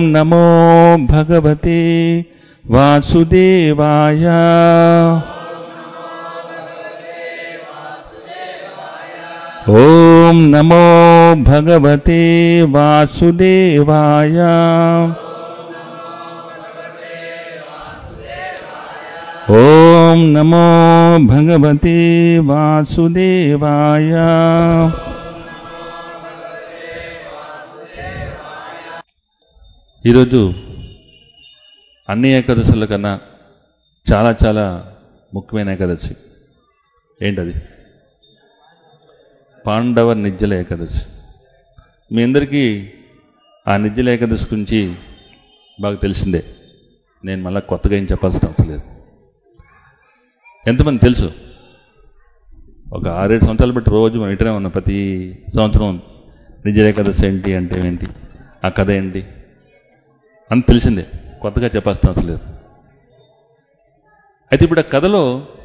నమో భగవతే వాసుదేవాయ. ఓం నమో భగవతే వాసుదేవాయ. ఓం నమో భగవతే వాసుదేవాయ. ఈరోజు అన్ని ఏకాదశుల కన్నా చాలా చాలా ముఖ్యమైన ఏకాదశి. ఏంటది? పాండవ నిర్జల ఏకాదశి. మీ అందరికీ ఆ నిర్జల ఏకాదశి గురించి బాగా తెలిసిందే. నేను మళ్ళీ కొత్తగా ఏం చెప్పాల్సిన అవసరం లేదు. ఎంతమంది తెలుసు? ఒక 6-7 సంవత్సరాలు బట్టి రోజు మనం ఇంటనే ఉన్నాం. ప్రతి సంవత్సరం నిర్జల ఏకాదశి ఏంటి అంటే ఏంటి, ఆ కథ ఏంటి అని తెలిసిందే. కొత్తగా చెప్పాల్సిన అవసరం లేదు. అయితే ఇప్పుడు ఆ కథలో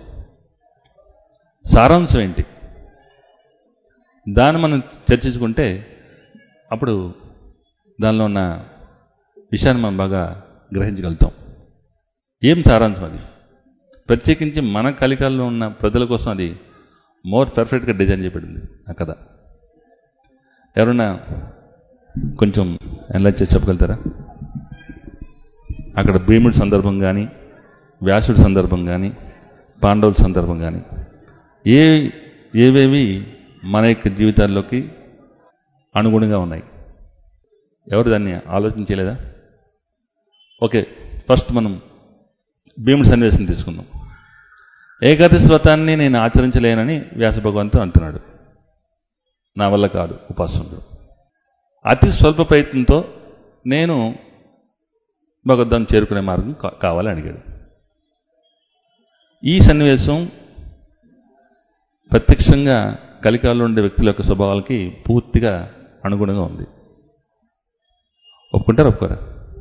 సారాంశం ఏంటి దాన్ని మనం చర్చించుకుంటే అప్పుడు దానిలో ఉన్న విషయాన్ని మనం బాగా గ్రహించగలుగుతాం. ఏం సారాంశం అది? ప్రత్యేకించి మన కలికాలంలో ఉన్న ప్రజల కోసం అది మోర్ పర్ఫెక్ట్గా డిజైన్ చేయబడింది ఆ కథ. ఎవరన్నా కొంచెం ఎనలైజ్ చేసి చెప్పగలుగుతారా? అక్కడ భీముడి సందర్భం కానీ, వ్యాసుడి సందర్భం కానీ, పాండవుల సందర్భం కానీ ఏవేవి మన యొక్క జీవితాల్లోకి అనుగుణంగా ఉన్నాయి? ఎవరు దాన్ని ఆలోచించలేదా? ఓకే, ఫస్ట్ మనం భీముడి సన్నివేశం తీసుకుందాం. ఏకాదశి వ్రతాన్ని నేను ఆచరించలేనని వ్యాస భగవంతుడు అంటున్నాడు. నా వల్ల కాదు ఉపాసనలు. అతి స్వల్ప ప్రయత్నంతో నేను భగవద్ధాన్ని చేరుకునే మార్గం కావాలని అడిగాడు. ఈ సన్నివేశం ప్రత్యక్షంగా కలికాలంలో ఉండే వ్యక్తుల యొక్క స్వభావాలకి పూర్తిగా అనుగుణంగా ఉంది. ఒప్పుకుంటారా ఒప్పుకోరా?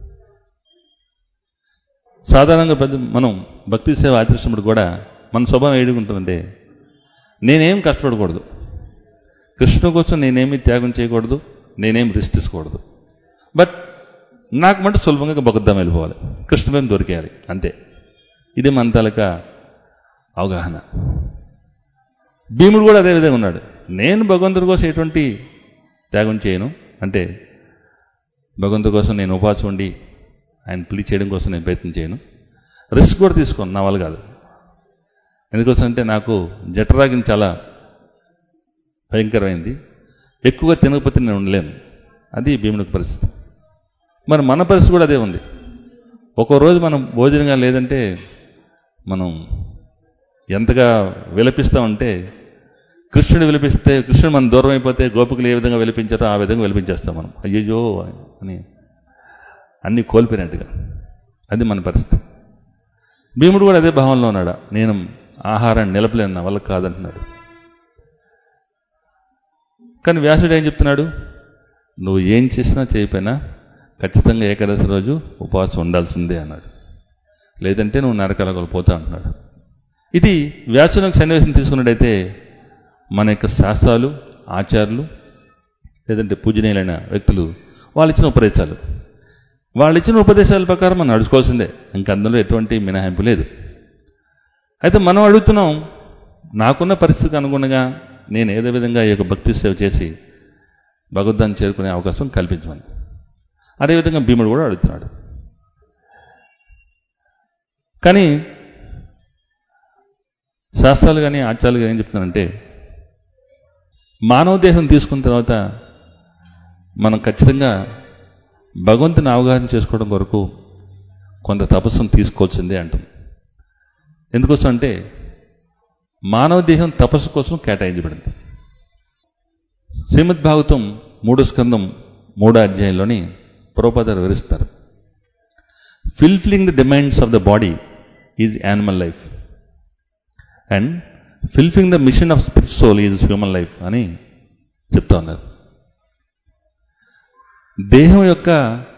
సాధారణంగా మనం భక్తి సేవ ఆచరిస్తున్నప్పుడు కూడా మన స్వభావం ఏడుకుంటుందంటే నేనేం కష్టపడకూడదు, కృష్ణుడి కోసం నేనేమి త్యాగం చేయకూడదు, నేనేం రిస్క్ తీసుకోకూడదు, బట్ నాకు మటు సులభంగా భగవద్ధాం వెళ్ళిపోవాలి, కృష్ణుని దొరికేయాలి, అంతే. ఇది మన తాలూకా అవగాహన. భీముడు కూడా అదే విధంగా ఉన్నాడు. నేను భగవంతుడి కోసం ఎటువంటి త్యాగం చేయను, అంటే భగవంతుడి కోసం నేను ఉపవాసం ఉండి ఆయన ప్లీజ్ చేయడం కోసం నేను ప్రయత్నం చేయను, రిస్క్ కూడా తీసుకోను, నా వల్ల కాదు. ఎందుకోసం అంటే నాకు జఠరాగ్ని చాలా భయంకరమైంది, ఎక్కువగా తినకపోతే నేను ఉండలేను. అది భీముడికి పరిస్థితి. మరి మన పరిస్థితి కూడా అదే ఉంది. ఒక్కో రోజు మనం భోజనంగా లేదంటే మనం ఎంతగా విలపిస్తామంటే, కృష్ణుడు విలపిస్తే, కృష్ణుడు మనం దూరం అయిపోతే గోపికలు ఏ విధంగా విలపించారో ఆ విధంగా విలపించేస్తాం మనం. అయ్యో అని అన్నీ కోల్పోయినట్టుగా. అది మన పరిస్థితి. భీముడు కూడా అదే భావంలో ఉన్నాడు. నేను ఆహారాన్ని నిలపలేను, నా వల్ల కాదంటున్నాడు. కానీ వ్యాసుడు ఏం చెప్తున్నాడు? నువ్వు ఏం చేసినా చేయకపోయినా ఖచ్చితంగా ఏకాదశి రోజు ఉపవాసం ఉండాల్సిందే అన్నాడు. లేదంటే నువ్వు నరకాలకు పోతా అంటున్నాడు. ఇది వ్యాసునికి సన్నివేశం తీసుకున్నట్టయితే మన యొక్క శాస్త్రాలు, ఆచార్యులు, లేదంటే పూజనీయులైన వ్యక్తులు వాళ్ళు ఇచ్చిన ఉపదేశాల ప్రకారం మనం నడుచుకోవాల్సిందే. ఇంక అందులో ఎటువంటి మినహాయింపు లేదు. అయితే మనం అడుగుతున్నాం, నాకున్న పరిస్థితికి అనుగుణంగా నేను ఏదో విధంగా ఈ యొక్క భక్తి సేవ చేసి భగవద్ధాన్ని చేరుకునే అవకాశం కల్పించమని. అదేవిధంగా భీముడు కూడా అడుగుతున్నాడు. కానీ శాస్త్రాలు కానీ ఆచారాలు కానీ ఏం చెప్తున్నానంటే, మానవ దేహం తీసుకున్న తర్వాత మనం ఖచ్చితంగా భగవంతుని అవగాహన చేసుకోవడం కొరకు కొంత తపస్సును తీసుకోవాల్సిందే అంటుంది. ఎందుకోసం అంటే మానవ దేహం తపస్సు కోసం కేటాయించబడింది. శ్రీమద్ భాగవతం 3వ స్కందం 3వ అధ్యాయంలోని ప్రభుపాదులు వివరిస్తారు. Fulfilling the demands of the body is animal life and fulfilling the mission of spirit soul is human life అని చెప్తా ఉన్నారు. దేహం యొక్క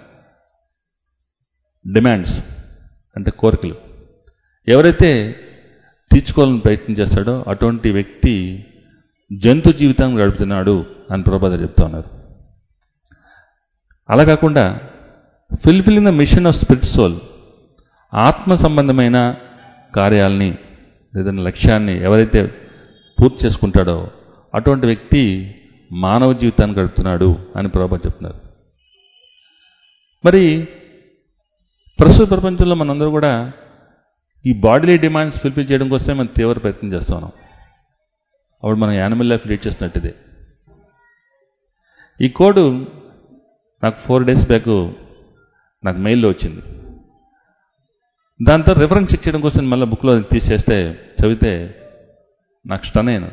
డిమాండ్స్ అంటే కోరికలు ఎవరైతే తీర్చుకోవాలని ప్రయత్నం చేస్తాడో అటువంటి వ్యక్తి జంతు జీవితం గడుపుతున్నాడు అని ప్రభుపాదులు చెప్తా ఉన్నారు. అలా కాకుండా fulfilling the mission of spirit soul. ఆత్మ సంబంధమైన కార్యాలని ఏదైనా లక్ష్యాన్ని ఎవరైతే పూర్తి చేసుకుంటాడో అటువంటి వ్యక్తి మానవ జీవితాన్ని గడుపుతున్నాడు అని ప్రభువు చెప్తున్నారు. మరి ప్రస్తుత ప్రపంచంలో మనందరూ కూడా ఈ బాడీలీ డిమాండ్స్ ఫుల్ఫిల్ చేయడం కోసమే మనం తీవ్ర ప్రయత్నం చేస్తూ ఉన్నాం. అప్పుడు మనం యానిమల్ లైఫ్ లీడ్ చేస్తున్నట్టుదే. ఈ కోడ్ నాకు 4 days బ్యాక్ నాకు మెయిల్లో వచ్చింది. దాంతో రిఫరెన్స్ చెక్ చేయడం కోసం మళ్ళీ బుక్లో తీసేస్తే చదివితే నాకు స్టన్ అయినా.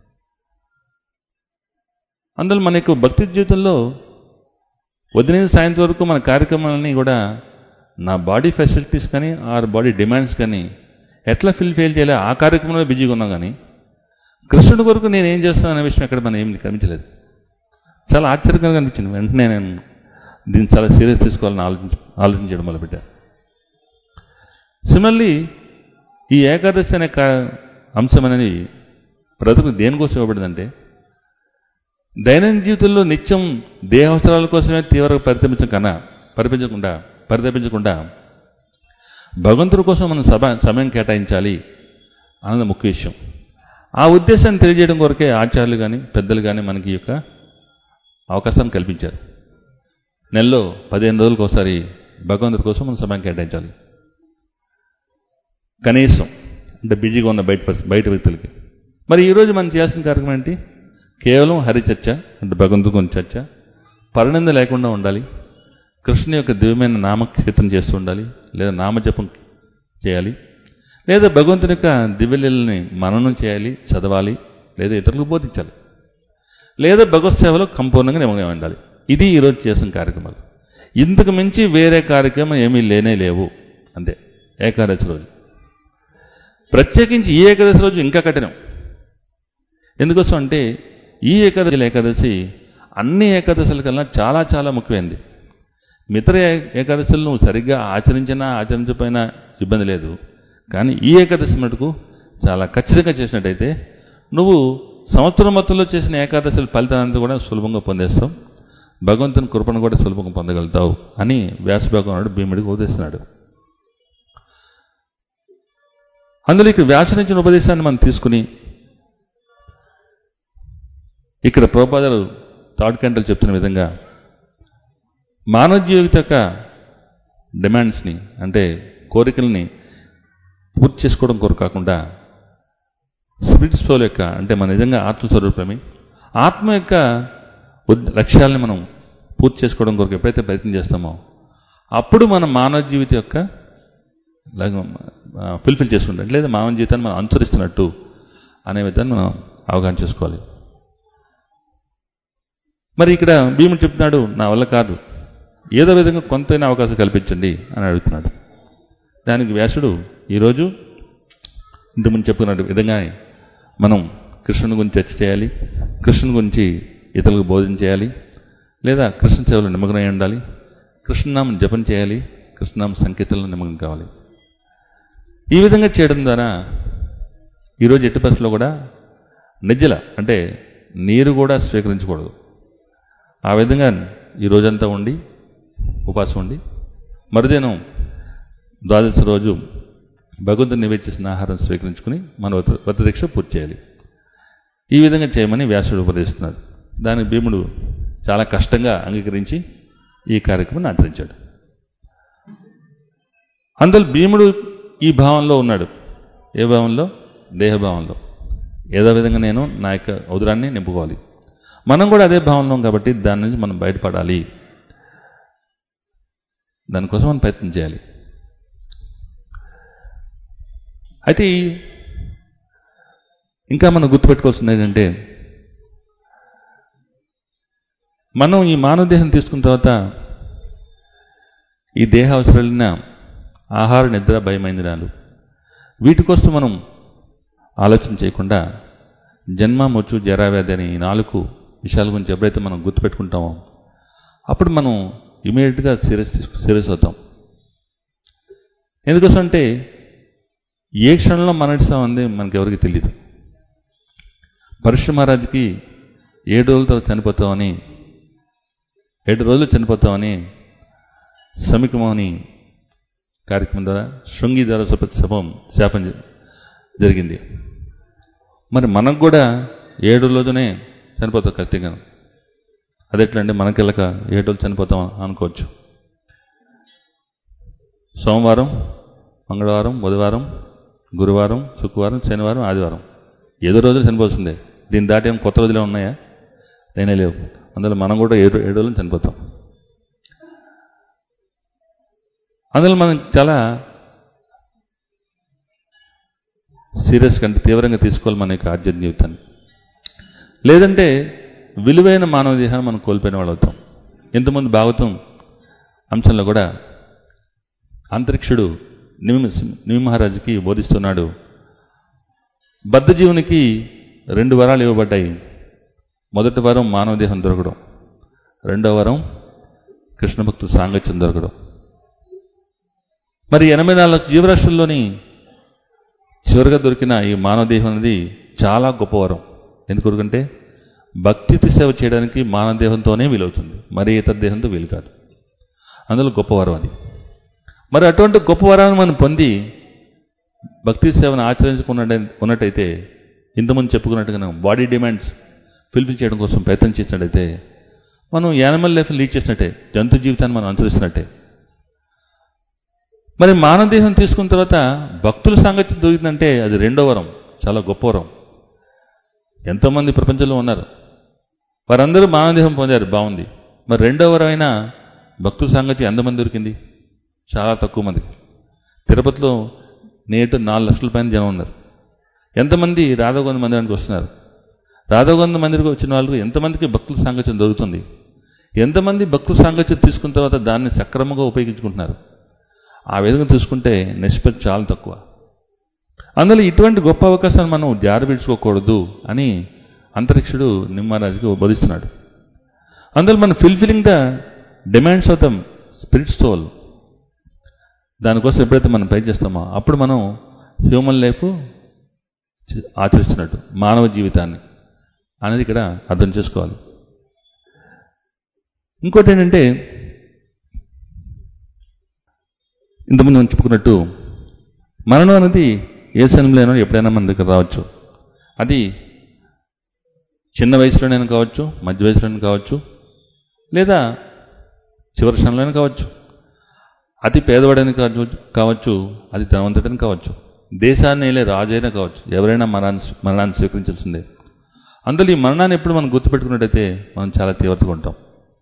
అందులో మనకు భక్తి జీవితంలో ఉదయం సాయంత్రం వరకు మన కార్యక్రమాలని కూడా నా బాడీ ఫెసిలిటీస్ కానీ ఆర్ బాడీ డిమాండ్స్ కానీ ఎట్లా ఫెయిల్ చేయాలి ఆ కార్యక్రమంలో బిజీగా ఉన్నాం. కానీ కృష్ణుడి కొరకు నేను ఏం చేస్తాను అనే విషయం ఎక్కడ మనం ఏం కనిపించలేదు. చాలా ఆశ్చర్యకరంగా అనిపించింది. వెంటనే నేను దీన్ని చాలా సీరియస్ తీసుకోవాలని ఆలోచించడం మొదలుపెట్టాను. సిమిలర్లీ ఈ ఏకాదశి అనే అంశం అనేది బ్రతుకు దేనికోసం ఇవ్వబడిందంటే దైనందిన జీవితంలో నిత్యం దేహావసరాల కోసమే తీవ్రంగా పరితపించకుండా భగవంతుడి కోసం మనం సమయం కేటాయించాలి అన్నది ముఖ్య విషయం. ఆ ఉద్దేశాన్ని తెలియజేయడం కొరకే ఆచార్యులు కానీ పెద్దలు కానీ మనకి యొక్క అవకాశాన్ని కల్పించారు. నెలలో 15 రోజులకు ఒకసారి భగవంతుడి కోసం మనం సమయం కేటాయించాలి. కనీసం అంటే బిజీగా ఉన్న బయట వ్యక్తులకి. మరి ఈరోజు మనం చేయాల్సిన కార్యక్రమం ఏంటి? కేవలం హరిచర్చ అంటే భగవంతుడి గురించి చర్చ, పరిణంద లేకుండా ఉండాలి. కృష్ణుని యొక్క దివ్యమైన నామకీర్తన చేస్తూ ఉండాలి, లేదా నామజపం చేయాలి, లేదా భగవంతుని యొక్క దివ్యలీలని మననం చేయాలి, చదవాలి, లేదా ఇతరులకు బోధించాలి, లేదా భగవత్ సేవలో సంపూర్ణంగా నిమగ్నం ఉండాలి. ఇది ఈరోజు చేసిన కార్యక్రమాలు. ఇంతకు మించి వేరే కార్యక్రమం ఏమీ లేవు. అంతే. ఏకాదశి రోజు ప్రత్యేకించి ఈ ఏకాదశి రోజు ఇంకా కఠినం. ఎందుకోసం అంటే ఈ ఏకాదశి అన్ని ఏకాదశుల కన్నా చాలా చాలా ముఖ్యమైనది. మిగతా ఏకాదశులు నువ్వు సరిగ్గా ఆచరించకపోయినా ఇబ్బంది లేదు. కానీ ఈ ఏకాదశి మటుకు చాలా ఖచ్చితంగా చేసినట్టయితే నువ్వు సంవత్సరం మొత్తంలో చేసిన ఏకాదశుల ఫలితాన్ని కూడా సులభంగా పొందేస్తావు, భగవంతుని కృపను కూడా సులభంగా పొందగలుగుతావు అని వ్యాస భగవానుడు భీముడికి ఉపదేశిస్తున్నాడు. అందులో ఇక్కడ వ్యాసనించిన ఉపదేశాన్ని మనం తీసుకుని ఇక్కడ ప్రభుపాదులు థర్డ్ క్యాంటల్ చెప్తున్న విధంగా మానవ జీవిత యొక్క డిమాండ్స్ని అంటే కోరికల్ని పూర్తి చేసుకోవడం కొరకు కాకుండా స్పిరిట్ సోల్ యొక్క అంటే మన నిజంగా ఆత్మస్వరూపమే ఆత్మ యొక్క లక్ష్యాలని మనం పూర్తి చేసుకోవడం కొరకు ఎప్పుడైతే ప్రయత్నం చేస్తామో అప్పుడు మన మానవ జీవితం యొక్క ఫుల్ఫిల్ చేసుకుంటాం, లేదా మానవ జీవితాన్ని మనం అనుసరిస్తున్నట్టు అనే విధాన్ని మనం అవగాహన చేసుకోవాలి. మరి ఇక్కడ భీముడు చెప్తున్నాడు, నా వల్ల కాదు, ఏదో విధంగా కొంతైనా అవకాశం కల్పించండి అని అడుగుతున్నాడు. దానికి వ్యాసుడు ఈరోజు ఇంతకుముందు చెప్పుకున్న విధంగా మనం కృష్ణుని గురించి చర్చ చేయాలి, కృష్ణుని గురించి ఇతరులకు బోధన చేయాలి, లేదా కృష్ణ సేవలో నిమగ్నమై ఉండాలి, కృష్ణనామం జపం చేయాలి, కృష్ణనామ సంకీర్తనలో నిమగ్నం కావాలి. ఈ విధంగా చేయడం ద్వారా ఈరోజు ఎట్టి పరిస్థితుల్లో కూడా నిజ్జల అంటే నీరు కూడా స్వీకరించకూడదు. ఆ విధంగా ఈ రోజంతా ఉండి ఉపాసం ఉండి మరుదినం ద్వాదశి రోజు భగవంతుని నివేదించిన ఆహారం స్వీకరించుకుని మన వ్రత దీక్ష పూర్తి చేయాలి. ఈ విధంగా చేయమని వ్యాసుడు ఉపదేశిస్తున్నాడు. దానికి భీముడు చాలా కష్టంగా అంగీకరించి ఈ కార్యక్రమాన్ని ఆచరించాడు. అందులో భీముడు ఈ భావంలో ఉన్నాడు. ఏ భావంలో? దేహభావంలో. ఏదో విధంగా నేను నా యొక్క ఉదరాన్ని నింపుకోవాలి. మనం కూడా అదే భావంలో కాబట్టి దాని నుంచి మనం బయటపడాలి, దానికోసం మనం ప్రయత్నం చేయాలి. అయితే ఇంకా మనం గుర్తుపెట్టుకోవాల్సింది ఏంటంటే మనం ఈ మానవ దేహం తీసుకున్న తర్వాత ఈ దేహ అవసరాలైన ఆహార నిద్ర భయమైందిరాలు వీటి కోసం మనం ఆలోచన చేయకుండా జన్మ మృత్యు జరావ్యాధి అని ఈ 4 విషయాల గురించి ఎప్పుడైతే మనం గుర్తుపెట్టుకుంటామో అప్పుడు మనం ఇమీడియట్గా సీరియస్ అవుతాం. ఎందుకోసం అంటే ఏ క్షణంలో మరణిస్తామంది మనకెవరికి తెలియదు. పరశురామ మహారాజుకి 7 రోజుల తర్వాత 7 రోజులు చనిపోతామని సమికమోహని కార్యక్రమం ద్వారా శృంగి ద్వారా శాపం జరిగింది. మరి మనకు కూడా 7 రోజునే చనిపోతాం ఖచ్చితంగా. అదెట్లంటే మనకెళ్ళక 7 రోజులు చనిపోతాం అనుకోవచ్చు. సోమవారం, మంగళవారం, బుధవారం, గురువారం, శుక్రవారం, శనివారం, ఆదివారం, ఏదో రోజులు చనిపోతుందే. దీన్ని దాటి ఏం కొత్త రోజులే ఉన్నాయా? నేనే లేవు. అందులో మనం కూడా 7 రోజులు చనిపోతాం. అందులో మనం చాలా సీరియస్గా అంటే తీవ్రంగా తీసుకోవాలి మన యొక్క ఆధ్యాత్మిక జీవితాన్ని. లేదంటే విలువైన మానవ దేహాన్ని మనం కోల్పోయిన వాళ్ళు అవుతాం. ఇంతకుముందు భాగవతం అంశంలో కూడా అంతరిక్షుడు నిమి మహారాజుకి బోధిస్తున్నాడు. బద్ధజీవునికి 2 వరాలు ఇవ్వబడ్డాయి. మొదటి వరం మానవ దేహం దొరకడం, రెండవ వరం కృష్ణ భక్తుల సాంగత్యం దొరకడం. మరి 84 జీవరాశుల్లోని చివరిగా దొరికిన ఈ మానవ దేహం అనేది చాలా గొప్ప వరం. ఎందుకంటే భక్తితో సేవ చేయడానికి మానవ దేహంతోనే వీలవుతుంది, మరి ఇతర దేహంతో వీలు కాదు. అందులో గొప్ప వరం అది. మరి అటువంటి గొప్ప వరాన్ని మనం పొంది భక్తి సేవను ఆచరించుకున్నట్టయితే, ఇంతకుముందు చెప్పుకున్నట్టుగా బాడీ డిమాండ్స్ ఫుల్ఫిల్ చేయడం కోసం ప్రయత్నం చేసినట్టయితే మనం యానిమల్ లైఫ్ లీడ్ చేసినట్టే, జంతు జీవితాన్ని మనం అనుసరిస్తున్నట్టే. మరి మానవ దేహం తీసుకున్న తర్వాత భక్తుల సాంగత్యం దొరికిందంటే అది 2వ వరం, చాలా గొప్ప వరం. ఎంతోమంది ప్రపంచంలో ఉన్నారు, వారందరూ మానవ దేహం పొందారు, బాగుంది. మరి 2వ వరం అయినా భక్తుల సాంగత్యం ఎంతమంది దొరికింది? చాలా తక్కువ మందికి. తిరుపతిలో నేటి 4 లక్షల పైన జనం ఉన్నారు. ఎంతమంది రాధాగోవింద మందిరానికి వస్తున్నారు? రాధాగోవింద మందిరికి వచ్చిన వాళ్ళకి ఎంతమందికి భక్తుల సాంగత్యం దొరుకుతుంది? ఎంతమంది భక్తుల సాంగత్యం తీసుకున్న తర్వాత దాన్ని సక్రమంగా ఉపయోగించుకుంటున్నారు? ఆ విధంగా చూసుకుంటే నిష్పత్తి చాలా తక్కువ. అందులో ఇటువంటి గొప్ప అవకాశాన్ని మనం జారవిడ్చుకోకూడదు అని అంతరిక్షుడు నిమ్మరాజుకి బోధిస్తున్నాడు. అందులో మనం fulfilling the demands of the spirit soul, దానికోసం ఎప్పుడైతే మనం ట్రై చేస్తామో అప్పుడు మనం హ్యూమన్ లైఫ్ ఆచరిస్తున్నట్టు, మానవ జీవితాన్ని అనేది ఇక్కడ అర్థం చేసుకోవాలి. ఇంకోటి ఏంటంటే, ఇంతకుముందు మనం చెప్పుకున్నట్టు మరణం అనేది ఏ సమయంలో ఎప్పుడైనా మన దగ్గర రావచ్చు. అది చిన్న వయసులోనైనా కావచ్చు, మధ్య వయసులోనైనా కావచ్చు, లేదా చివరి క్షణంలోనే కావచ్చు. అతి పేదవాడని కావచ్చు, అది ధనవంతుడని కావచ్చు, దేశాన్ని వెళ్ళే రాజైనా కావచ్చు, ఎవరైనా మరణాన్ని స్వీకరించాల్సిందే. అందులో ఈ మరణాన్ని ఎప్పుడు మనం గుర్తుపెట్టుకున్నట్టయితే మనం చాలా తీవ్రతగా ఉంటాం.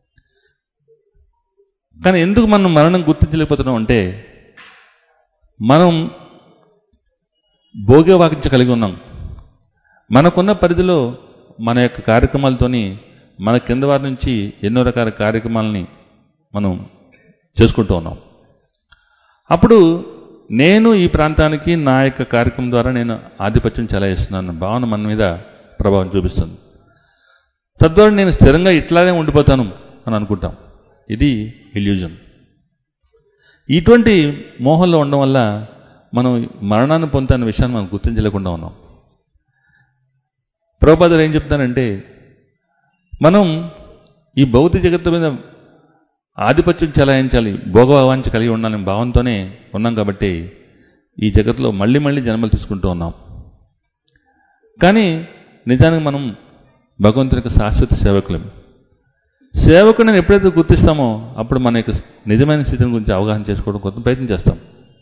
కానీ ఎందుకు మనం మరణం గుర్తించలేకపోతున్నాం అంటే, మనం భోగ్యవాకించ కలిగి ఉన్నాం. మనకున్న పరిధిలో మన యొక్క కార్యక్రమాలతోని మన కింద వారి నుంచి ఎన్నో రకాల కార్యక్రమాలని మనం చేసుకుంటూ ఉన్నాం. అప్పుడు నేను ఈ ప్రాంతానికి నా యొక్క కార్యక్రమం ద్వారా నేను ఆధిపత్యం చెలాయిస్తున్నాను భావన మన మీద ప్రభావం చూపిస్తుంది. తద్వారా నేను స్థిరంగా ఇట్లానే ఉండిపోతాను అని అనుకుంటాం. ఇది ఇల్యూజన్. ఇటువంటి మోహంలో ఉండడం వల్ల మనం మరణాన్ని పొందుతున్న విషయాన్ని మనం గుర్తించలేకుండా ఉన్నాం. ప్రభుపాదులు ఏం చెప్తానంటే, మనం ఈ భౌతిక జగత్తు మీద ఆధిపత్యం చెలాయించాలి, భోగవాంఛ కలిగి ఉండాలనే భావంతోనే ఉన్నాం. కాబట్టి ఈ జగత్తులో మళ్ళీ మళ్ళీ జన్మలు తీసుకుంటూ ఉన్నాం. కానీ నిజానికి మనం భగవంతునికి శాశ్వత సేవకులం. సేవకుని ఎప్పుడైతే గుర్తిస్తామో అప్పుడు మన యొక్క నిజమైన స్థితిని గురించి అవగాహన చేసుకోవడం కొంత ప్రయత్నం చేస్తాం.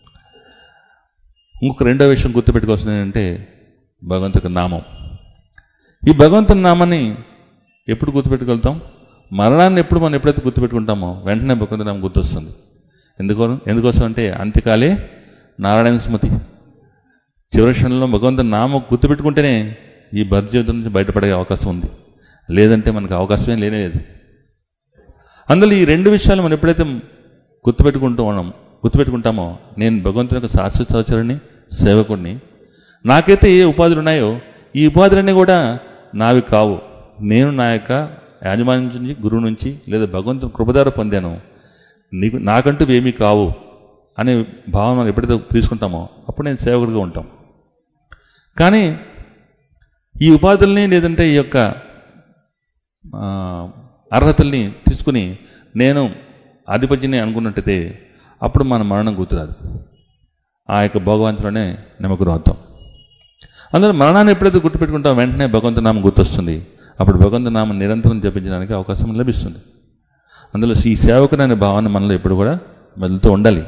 ఇంకొక రెండో విషయం గుర్తుపెట్టుకోవాల్సింది ఏంటంటే భగవంతుని నామం. ఈ భగవంతుని నామాన్ని ఎప్పుడు గుర్తుపెట్టుకెళ్తాం? మరణాన్ని ఎప్పుడు మనం ఎప్పుడైతే గుర్తుపెట్టుకుంటామో వెంటనే భగవంతుని నామం గుర్తొస్తుంది. ఎందుకోసం అంటే అంత్యకాలే నారాయణ స్మృతి. చివరి క్షణంలో భగవంతుని నామం గుర్తుపెట్టుకుంటేనే ఈ బద్ధ జీవితం నుంచి బయటపడే అవకాశం ఉంది, లేదంటే మనకు అవకాశమే లేదు. అందులో ఈ 2 విషయాలు మనం ఎప్పుడైతే గుర్తుపెట్టుకుంటామో నేను భగవంతుని యొక్క శాశ్వత సహచరుని, సేవకుడిని, నాకైతే ఏ ఉపాధులు ఉన్నాయో ఈ ఉపాధులన్నీ కూడా నావి కావు, నేను నా యొక్క యాజమాన్యం నుంచి, గురువు నుంచి లేదా భగవంతుని కృపదార పొందాను, నాకంటూ ఏమీ కావు అనే భావన మనం ఎప్పుడైతే తీసుకుంటామో అప్పుడు నేను సేవకుడిగా ఉంటాం. కానీ ఈ ఉపాధుల్ని లేదంటే ఈ యొక్క అర్హతల్ని తీసుకుని నేను ఆధిపత్యాన్ని అనుకున్నట్టయితే అప్పుడు మన మరణం గుర్తురాదు. ఆ యొక్క భగవంతులోనే నమ్మకం అవుతాం. అందులో మరణాన్ని ఎప్పుడైతే గుర్తుపెట్టుకుంటాం వెంటనే భగవంతు నామం గుర్తొస్తుంది. అప్పుడు భగవంతు నామం నిరంతరం జపించడానికి అవకాశం లభిస్తుంది. అందులో ఈ సేవకుడు అనే భావన మనలో ఎప్పుడు కూడా మెదులుతూ ఉండాలి.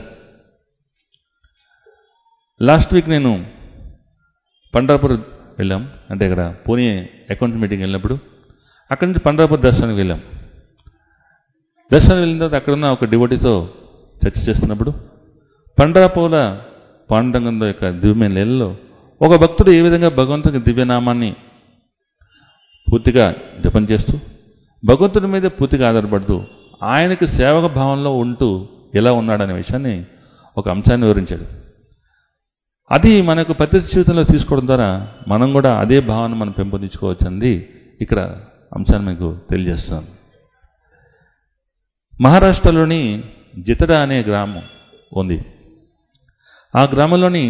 లాస్ట్ వీక్ నేను పండ్రాపూర్ వెళ్ళాం. అంటే ఇక్కడ పూణే అకౌంట్స్ మీటింగ్ వెళ్ళినప్పుడు అక్కడి నుంచి పండ్రాపూర్ దర్శనానికి వెళ్ళాం. దర్శనం వెళ్ళిన తర్వాత అక్కడున్న ఒక డివోటీతో చర్చ చేస్తున్నప్పుడు పండ్రాపూర్ల పాండురంగంలో యొక్క దివ్యమైన లీలలో ఒక భక్తుడు ఏ విధంగా భగవంతుని దివ్యనామాన్ని పూర్తిగా జపం చేస్తూ భగవంతుడి మీద పూర్తిగా ఆధారపడుతూ ఆయనకి సేవక భావంలో ఉంటూ ఎలా ఉన్నాడనే విషయాన్ని ఒక అంశాన్ని వివరించాడు. అది మనకు ప్రతి జీవితంలో తీసుకోవడం ద్వారా మనం కూడా అదే భావన మనం పెంపొందించుకోవచ్చు అన్నది ఇక్కడ అంశాన్ని మీకు తెలియజేస్తాను. మహారాష్ట్రలోని జితడా అనే గ్రామం ఉంది. ఆ గ్రామంలోని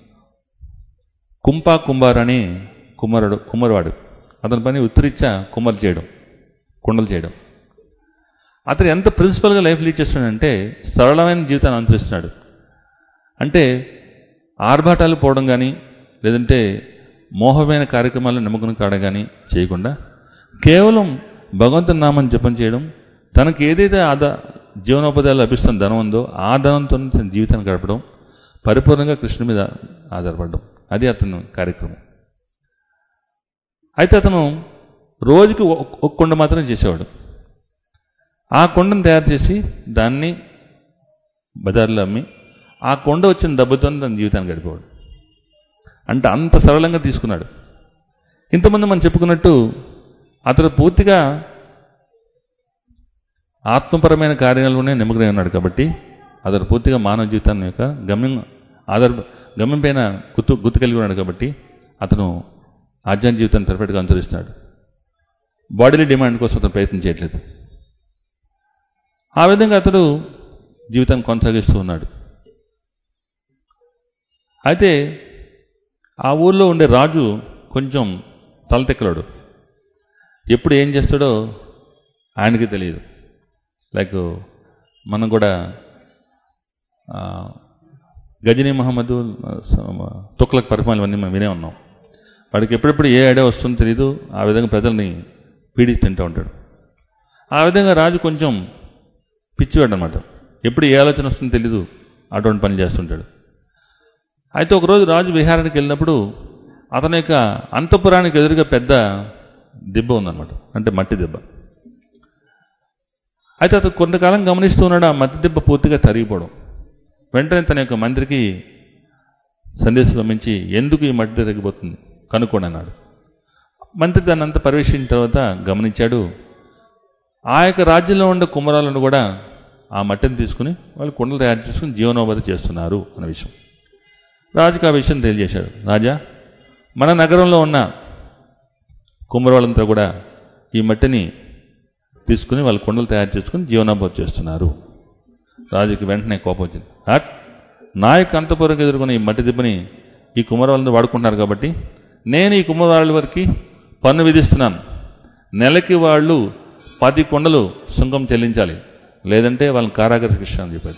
కుంభార్ అనే కుమ్మరివాడు. అతని పని ఉత్తరీత్యా కుండలు చేయడం. అతను ఎంత ప్రిన్సిపల్గా లైఫ్ లీడ్ చేస్తున్నాడంటే సరళమైన జీవితాన్ని అనుసరిస్తున్నాడు. అంటే ఆర్భాటాలు పోవడం కానీ లేదంటే మోహమైన కార్యక్రమాల్లో నిమగ్నం కావడం కానీ చేయకుండా కేవలం భగవంతుని నామం జపం చేయడం, తనకు ఏదైతే జీవనోపాధాలు లభిస్తున్న ధనం ఉందో ఆ ధనంతో తన జీవితాన్ని గడపడం, పరిపూర్ణంగా కృష్ణుడి మీద ఆధారపడడం, అది అతను కార్యక్రమం. అయితే అతను రోజుకి ఒక కుండ మాత్రం చేసేవాడు. ఆ కుండను తయారు చేసి దాన్ని బజార్లో అమ్మి ఆ కుండ వచ్చిన డబ్బుతో తన జీవితాన్ని గడిపేవాడు. అంటే అంత సరళంగా తీసుకున్నాడు. ఇంతకుముందు మనం చెప్పుకున్నట్టు అతడు పూర్తిగా ఆత్మపరమైన కార్యాలలోనే నిమగ్నమై ఉన్నాడు. కాబట్టి అతడు పూర్తిగా మానవ జీవితాన్ని యొక్క గమ్యం పైన గుర్తు కలిగి ఉన్నాడు. కాబట్టి అతను ఆధ్యాత్మిక జీవితాన్ని పర్ఫెక్ట్గా అనుసరిస్తున్నాడు. బాడీలీ డిమాండ్ కోసం అతను ప్రయత్నం చేయట్లేదు. ఆ విధంగా అతడు జీవితాన్ని కొనసాగిస్తూ ఉన్నాడు. అయితే ఆ ఊళ్ళో ఉండే రాజు కొంచెం తలతెక్కలాడు. ఎప్పుడు ఏం చేస్తాడో ఆయనకి తెలియదు. లైక్ మనం కూడా గజనీ మహమ్మద్, తుగ్లక్ పరిపాలన ఇవన్నీ మనం వినే ఉన్నాం. వాడికి ఎప్పుడెప్పుడు ఏ ఐడియా వస్తుందో తెలియదు. ఆ విధంగా ప్రజల్ని పీడిస్తుంటూ ఉంటాడు. ఆ విధంగా రాజు కొంచెం పిచ్చివాడు అనమాట. ఎప్పుడు ఏ ఆలోచన వస్తుందో తెలీదు, అటువంటి పని చేస్తుంటాడు. అయితే ఒకరోజు రాజు విహారానికి వెళ్ళినప్పుడు అతని యొక్క అంతఃపురానికి ఎదురుగా పెద్ద దిబ్బ ఉందన్నమాట. అంటే మట్టి దిబ్బ. అయితే అతను కొంతకాలం గమనిస్తూ ఉన్నాడు ఆ మట్టి దిబ్బ పూర్తిగా తరిగిపోవడం. వెంటనే తన యొక్క మంత్రికి సందేశం పంపించి ఎందుకు ఈ మట్టి తగ్గిపోతుంది కనుక్కోండి అన్నాడు. మంత్రి దాన్ని అంతా పర్యవేక్షించిన తర్వాత గమనించాడు, ఆ యొక్క రాజ్యంలో ఉండే కుమ్మరాలను కూడా ఆ మట్టిని తీసుకుని వాళ్ళు కుండలు తయారు చేసుకుని జీవనోపాధి చేస్తున్నారు అనే విషయం. రాజుకు ఆ విషయం తెలియజేశాడు. రాజా, మన నగరంలో ఉన్న కుమ్మరాళ్ళంతా కూడా ఈ మట్టిని తీసుకుని వాళ్ళు కుండలు తయారు చేసుకుని జీవనోపాధి చేస్తున్నారు. రాజుకి వెంటనే కోపం వచ్చింది. నా యొక్క అంతఃపురంకి ఎదుర్కొన్న ఈ మట్టి దిబ్బని ఈ కుమ్మరాళ్ళని వాడుకుంటున్నారు కాబట్టి నేను ఈ కుమ్మరాళ్ళ వారికి పన్ను విధిస్తున్నాను. నెలకి వాళ్ళు 10 కుండలు సుంకం చెల్లించాలి, లేదంటే వాళ్ళని కారాగార శిక్ష అని చెప్పాడు.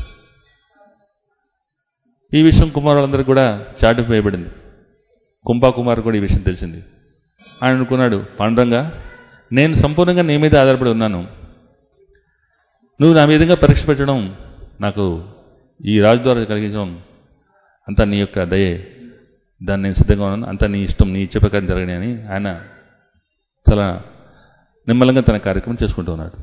ఈ విషయం కుమారులందరికీ కూడా చాటిపోయబడింది. కుంభాకుమార్ కూడా ఈ విషయం తెలిసింది. ఆయన అనుకున్నాడు, పాండురంగా, నేను సంపూర్ణంగా నీ మీద ఆధారపడి ఉన్నాను. నువ్వు నా విధంగా పరీక్ష పెట్టడం నాకు ఈ రాజు ద్వారా కలిగించడం అంతా నీ యొక్క దయే. దాన్ని నేను సిద్ధంగా ఉన్నాను. అంతా నీ ఇష్టం, నీ ఇచ్చే ప్రకారం జరగని అని ఆయన చాలా నిమ్మలంగా తన కార్యక్రమం చేసుకుంటూ ఉన్నాడు.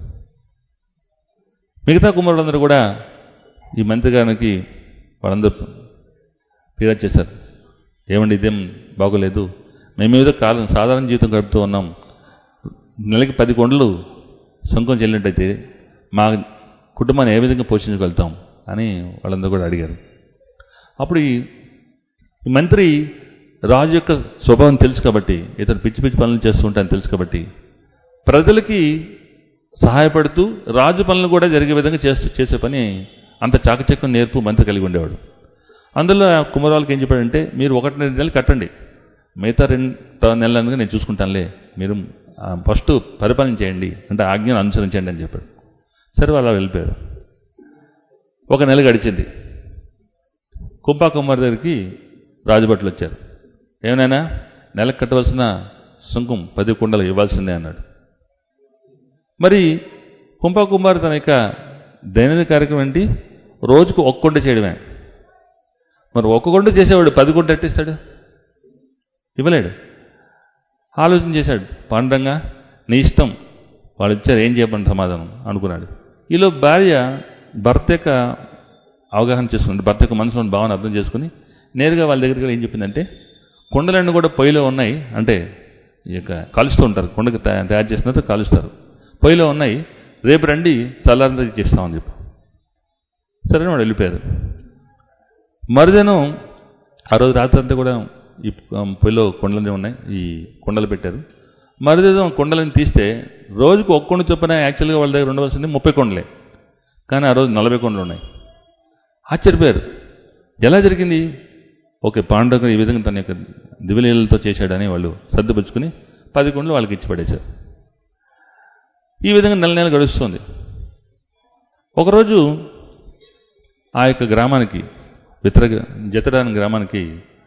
మిగతా కుమారులందరూ కూడా ఈ మంత్రి గారికి వాళ్ళందరూ ఫిర్యాదు చేశారు. ఏమండి, ఇదేం బాగోలేదు, మేము ఏదో కాలం సాధారణ జీవితం గడుపుతూ ఉన్నాం, నెలకి 10 కుండలు సుంకం చెల్లినట్టయితే మా కుటుంబాన్ని ఏ విధంగా పోషించగలుగుతాం అని వాళ్ళందరూ కూడా అడిగారు. అప్పుడు ఈ మంత్రి రాజు యొక్క స్వభావం తెలుసు కాబట్టి, ఇతను పిచ్చి పిచ్చి పనులు చేస్తూ ఉంటానని తెలుసు కాబట్టి ప్రజలకి సహాయపడుతూ రాజు పనులు కూడా జరిగే విధంగా చేసే పని అంత చాకచక్యం నేర్పు మంత్రి కలిగి ఉండేవాడు. అందులో కుమారులకి ఏం చెప్పాడంటే, మీరు 1-2 నెలలు కట్టండి, మిగతా 2 నెలలనుగా నేను చూసుకుంటానులే, మీరు ఫస్ట్ పరిపాలన చేయండి, అంటే ఆజ్ఞను అనుసరించండి అని చెప్పాడు. సరే వాళ్ళు వెళ్ళిపోయారు. 1 నెల గడిచింది. కుంభా కుమార్ దగ్గరికి రాజభట్లు వచ్చారు. ఏమైనా నెలకు కట్టవలసిన సుంకం 10 కుండలు ఇవ్వాల్సిందే అన్నాడు. మరి కుంభా కుమార్ తన యొక్క దైనందిన కార్యక్రమం ఏంటి? రోజుకు 1 కుండ చేయడమే. మరి 1 కుండ చేసేవాడు 10 కుండ ఎట్టిస్తాడు? ఇవ్వలేడు. ఆలోచన చేశాడు. పాండురంగా నీ ఇష్టం, వాళ్ళు ఇచ్చారు, ఏం చెప్పండి సమాధానం అనుకున్నాడు. ఈలో భార్య భర్త యొక్క అవగాహన చేసుకుని, భర్త యొక్క మనసులోని భావన అర్థం చేసుకుని నేరుగా వాళ్ళ దగ్గరికి ఏం చెప్పిందంటే, కుండలన్నీ కూడా పొయ్యిలో ఉన్నాయి, అంటే ఈ యొక్క కాలుస్తూ ఉంటారు, కుండకి తయారు చేసినంత కాలుస్తారు, పొయ్యిలో ఉన్నాయి, రేపు రండి చల్లారంతా చేస్తామని చెప్పి. సరే వాడు వెళ్ళిపోయారు. మరుదినం ఆ రోజు రాత్రి అంతా కూడా ఈ పొయ్యిలో కుండలన్నీ ఉన్నాయి, ఈ కుండలు పెట్టారు. మరుదినం కుండలను తీస్తే రోజుకు 1 కుండ చొప్పున యాక్చువల్గా వాళ్ళ దగ్గర ఉండవలసింది 30 కుండలే, కానీ ఆ రోజు 40 కుండలు ఉన్నాయి. ఆశ్చర్యపోయారు. ఎలా జరిగింది? ఓకే, పాండురంగ ఈ విధంగా తన యొక్క దివిలీలతో చేశాడని వాళ్ళు సర్దుపుచ్చుకుని 10 కుండలు వాళ్ళకి ఇచ్చి పడేశారు. ఈ విధంగా నెల గడుస్తుంది. ఒకరోజు ఆ యొక్క గ్రామానికి, జతరాని గ్రామానికి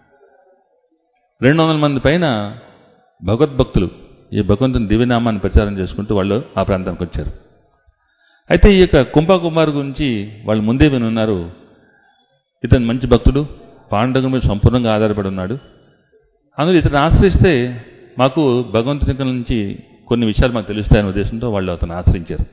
200 మంది పైన భగవద్భక్తులు ఈ భగవంతుని దివ్యనామాన్ని ప్రచారం చేసుకుంటూ వాళ్ళు ఆ ప్రాంతానికి వచ్చారు. అయితే ఈ యొక్క కుంభా కుమార్ గురించి వాళ్ళు ముందే వినున్నారు. ఇతను మంచి భక్తుడు, పాండురంగం మీద సంపూర్ణంగా ఆధారపడి ఉన్నాడు, అందులో ఇతను ఆశ్రయిస్తే మాకు భగవంతుని నుంచి కొన్ని విషయాలు మాకు తెలుస్తాయనే ఉద్దేశంతో వాళ్ళు అతను ఆశ్రయించారు.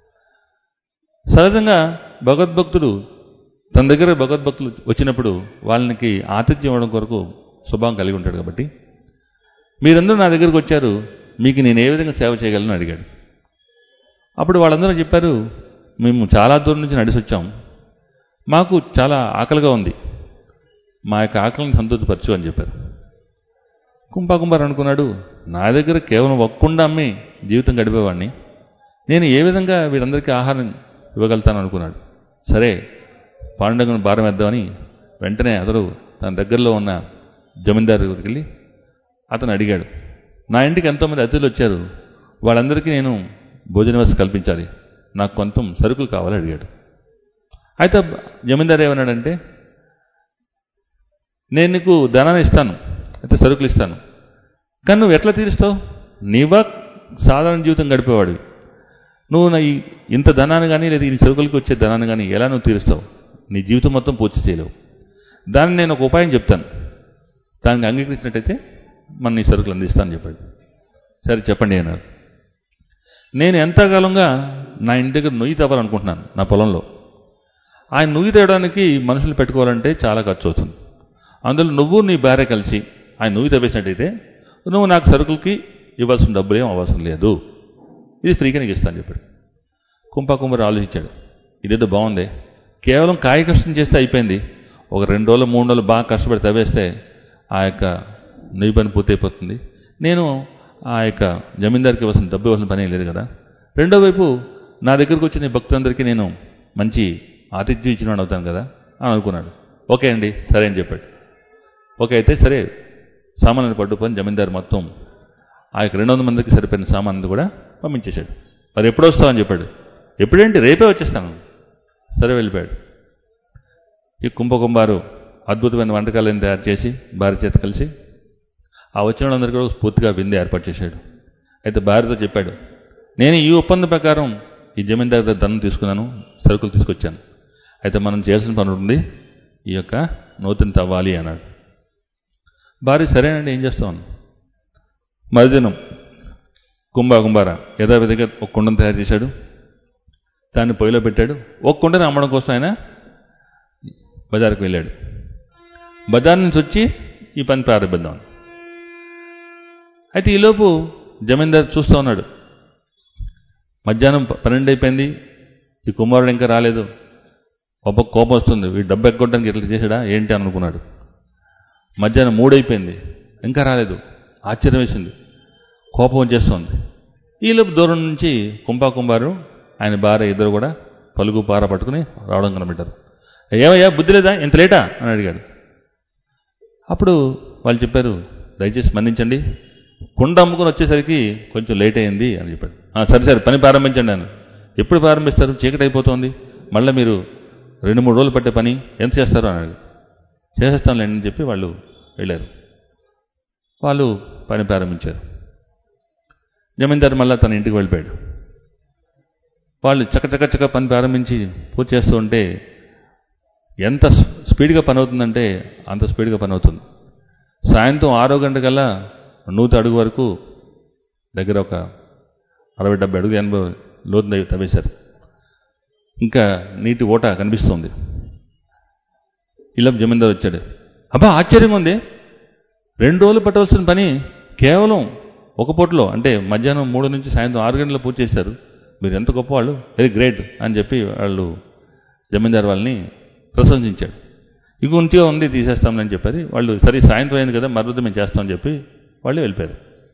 సహజంగా భగవద్భక్తుడు తన దగ్గర భగవద్భక్తులు వచ్చినప్పుడు వాళ్ళకి ఆతిథ్యం ఇవ్వడం కొరకు స్వభావం కలిగి ఉంటాడు. కాబట్టి మీరందరూ నా దగ్గరకు వచ్చారు, మీకు నేను ఏ విధంగా సేవ చేయగలను అడిగాడు. అప్పుడు వాళ్ళందరూ చెప్పారు, మేము చాలా దూరం నుంచి నడిచి వచ్చాం, మాకు చాలా ఆకలిగా ఉంది, మా యొక్క ఆకలిని సంతృప్తిపరచు అని చెప్పారు. కుంభా కుమార్ అనుకున్నాడు, నా దగ్గర కేవలం 1 కుండ అమ్మి జీవితం గడిపేవాడిని, నేను ఏ విధంగా వీరందరికీ ఆహారం ఇవ్వగలుగుతాను అనుకున్నాడు. సరే, పాండురంగను భారం వేద్దామని వెంటనే అతడు తన దగ్గరలో ఉన్న జమీందారు దగ్గరికి వెళ్ళి అతను అడిగాడు, నా ఇంటికి ఎంతోమంది అతిథులు వచ్చారు, వాళ్ళందరికీ నేను భోజన వ్యవస్థ కల్పించాలి, నాకు కొంత సరుకులు కావాలని అడిగాడు. అయితే జమీందారు ఏమన్నాడంటే, నేను నీకు ధనాన్ని ఇస్తాను, అయితే సరుకులు ఇస్తాను, కానీ నువ్వు ఎట్లా తీరుస్తావు? నీవా సాధారణ జీవితం గడిపేవాడు, నువ్వు నా ఇంత ధనాన్ని కానీ లేదా ఈ సరుకులకి వచ్చే ధనాన్ని కానీ ఎలా నువ్వు తీరుస్తావు? నీ జీవితం మొత్తం పూర్తి చేయలేవు. దాన్ని నేను ఒక ఉపాయం చెప్తాను, దానికి అంగీకరించినట్టయితే మన నీ సరుకులు అందిస్తానని చెప్పాడు. సరే చెప్పండి అన్నారు. నేను ఎంతకాలంగా నా ఇంటి దగ్గర నుయ్యి తవ్వాలనుకుంటున్నాను నా పొలంలో. ఆయన నుయ్యి తేవడానికి మనుషులు పెట్టుకోవాలంటే చాలా ఖర్చు అవుతుంది. అందులో నువ్వు నీ భార్య కలిసి ఆయన నువ్వు తవ్వేసినట్టయితే నువ్వు నాకు సరుకులకి ఇవ్వాల్సిన డబ్బులు ఏం అవసరం లేదు, ఇది ఫ్రీగా నీకు ఇస్తాను చెప్పాడు. కుంభా కుమార్ ఆలోచించాడు, ఇదేదో బాగుంది, కేవలం కాయ కష్టం చేస్తే అయిపోయింది, ఒక 2 రోజులు 3 రోజులు బాగా కష్టపడి తవ్వేస్తే ఆ యొక్క నుయ్యి పని పూర్తయిపోతుంది, నేను ఆ యొక్క జమీందారికి ఇవ్వాల్సిన డబ్బు ఇవ్వాల్సిన పని లేదు కదా, రెండో వైపు నా దగ్గరకు వచ్చిన భక్తులందరికీ నేను మంచి ఆతిథ్యం ఇచ్చినవాడు అవుతాను కదా అని అనుకున్నాడు. ఓకే అండి, సరే అని చెప్పాడు. ఓకే అయితే సరే, సామాన్లు పట్టుకొని జమీందారు మొత్తం ఆ యొక్క 200 మందికి సరిపోయిన సామాన్లు కూడా పంపించేశాడు. మరి ఎప్పుడు వస్తావని చెప్పాడు. ఎప్పుడేంటి, రేపే వచ్చేస్తాను. సరే వెళ్ళిపోయాడు. ఈ కుంభకుమారు అద్భుతమైన వంటకాలను తయారు చేసి భార్య చేత కలిసి ఆ వచ్చిన వాళ్ళందరికీ కూడా పూర్తిగా విందు ఏర్పాటు చేశాడు. అయితే భార్యతో చెప్పాడు, నేను ఈ ఒప్పందం ప్రకారం ఈ జమీందారు దగ్గర ధనం తీసుకున్నాను, సరుకులు తీసుకొచ్చాను, అయితే మనం చేయాల్సిన పని ఉంది, ఈ యొక్క నూతిని తవ్వాలి అన్నాడు. భార్య సరేనండి, ఏం చేస్తామని. మరుదినం కుంభార యథావిధిగా ఒక కుండను తయారు చేశాడు, దాన్ని పొయ్యిలో పెట్టాడు. ఒక కుండను అమ్మడం కోసం ఆయన బజారుకు వెళ్ళాడు. బజార్ నుంచి వచ్చి ఈ పని ప్రారంభిద్దాం. అయితే ఈలోపు జమీందారు చూస్తూ ఉన్నాడు. మధ్యాహ్నం 12 అయిపోయింది, ఈ కుమారుడు ఇంకా రాలేదు. ఒక కోపం వస్తుంది, వీడు డబ్బు ఎక్కొట్టడానికి ఇట్లా చేశాడా ఏంటి అని అనుకున్నాడు. మధ్యాహ్నం 3 అయిపోయింది, ఇంకా రాలేదు. ఆశ్చర్యం వేసింది, కోపం వచ్చేస్తుంది. ఈలోపు దూరం నుంచి కుంభారు ఆయన భార్య ఇద్దరు కూడా పలుగు పార పట్టుకుని రావడం కనబడ్డారు. ఏమయ్యా బుద్ధి లేదా, ఇంత లేటా అని అడిగాడు. అప్పుడు వాళ్ళు చెప్పారు, దయచేసి మన్నించండి, కుండ అమ్ముకుని వచ్చేసరికి కొంచెం లేట్ అయింది అని చెప్పాడు. సరే సరే పని ప్రారంభించండి అని. ఎప్పుడు ప్రారంభిస్తారు, చీకటి అయిపోతుంది, మళ్ళీ మీరు 2-3 రోజులు పట్టే పని ఎంత చేస్తారో అన్నాడు. చేసేస్తానులేండి అని చెప్పి వాళ్ళు వెళ్ళారు. వాళ్ళు పని ప్రారంభించారు. జమీందారు మళ్ళీ తన ఇంటికి వెళ్ళిపోయాడు. వాళ్ళు చకచక పని ప్రారంభించి పూజ చేస్తూ ఉంటే ఎంత స్పీడ్గా పని అవుతుందంటే అంత స్పీడ్గా పని అవుతుంది. సాయంత్రం 6 గంటకల్లా 100 అడుగు వరకు దగ్గర ఒక 60-70 అడుగు 80 లోతు తవ్వేశారు. ఇంకా నీటి ఓట కనిపిస్తుంది. ఇలా జమీందారు వచ్చాడు. అబ్బా ఆశ్చర్యంగా ఉంది, 2 రోజులు పట్టవలసిన పని కేవలం ఒక పూటలో, అంటే మధ్యాహ్నం 3 నుంచి సాయంత్రం 6 గంటల్లో పూర్తి చేశారు. మీరు ఎంత గొప్పవాళ్ళు, వెరీ గ్రేట్ అని చెప్పి వాళ్ళు జమీందారు వాళ్ళని ప్రశంసించాడు. ఇంకొంచెం ఉంది తీసేస్తామని చెప్పారు. వాళ్ళు సరే సాయంత్రం అయింది కదా మరొద్దు మేము చేస్తామని చెప్పి వాళ్ళు వెళ్ళిపోయారు.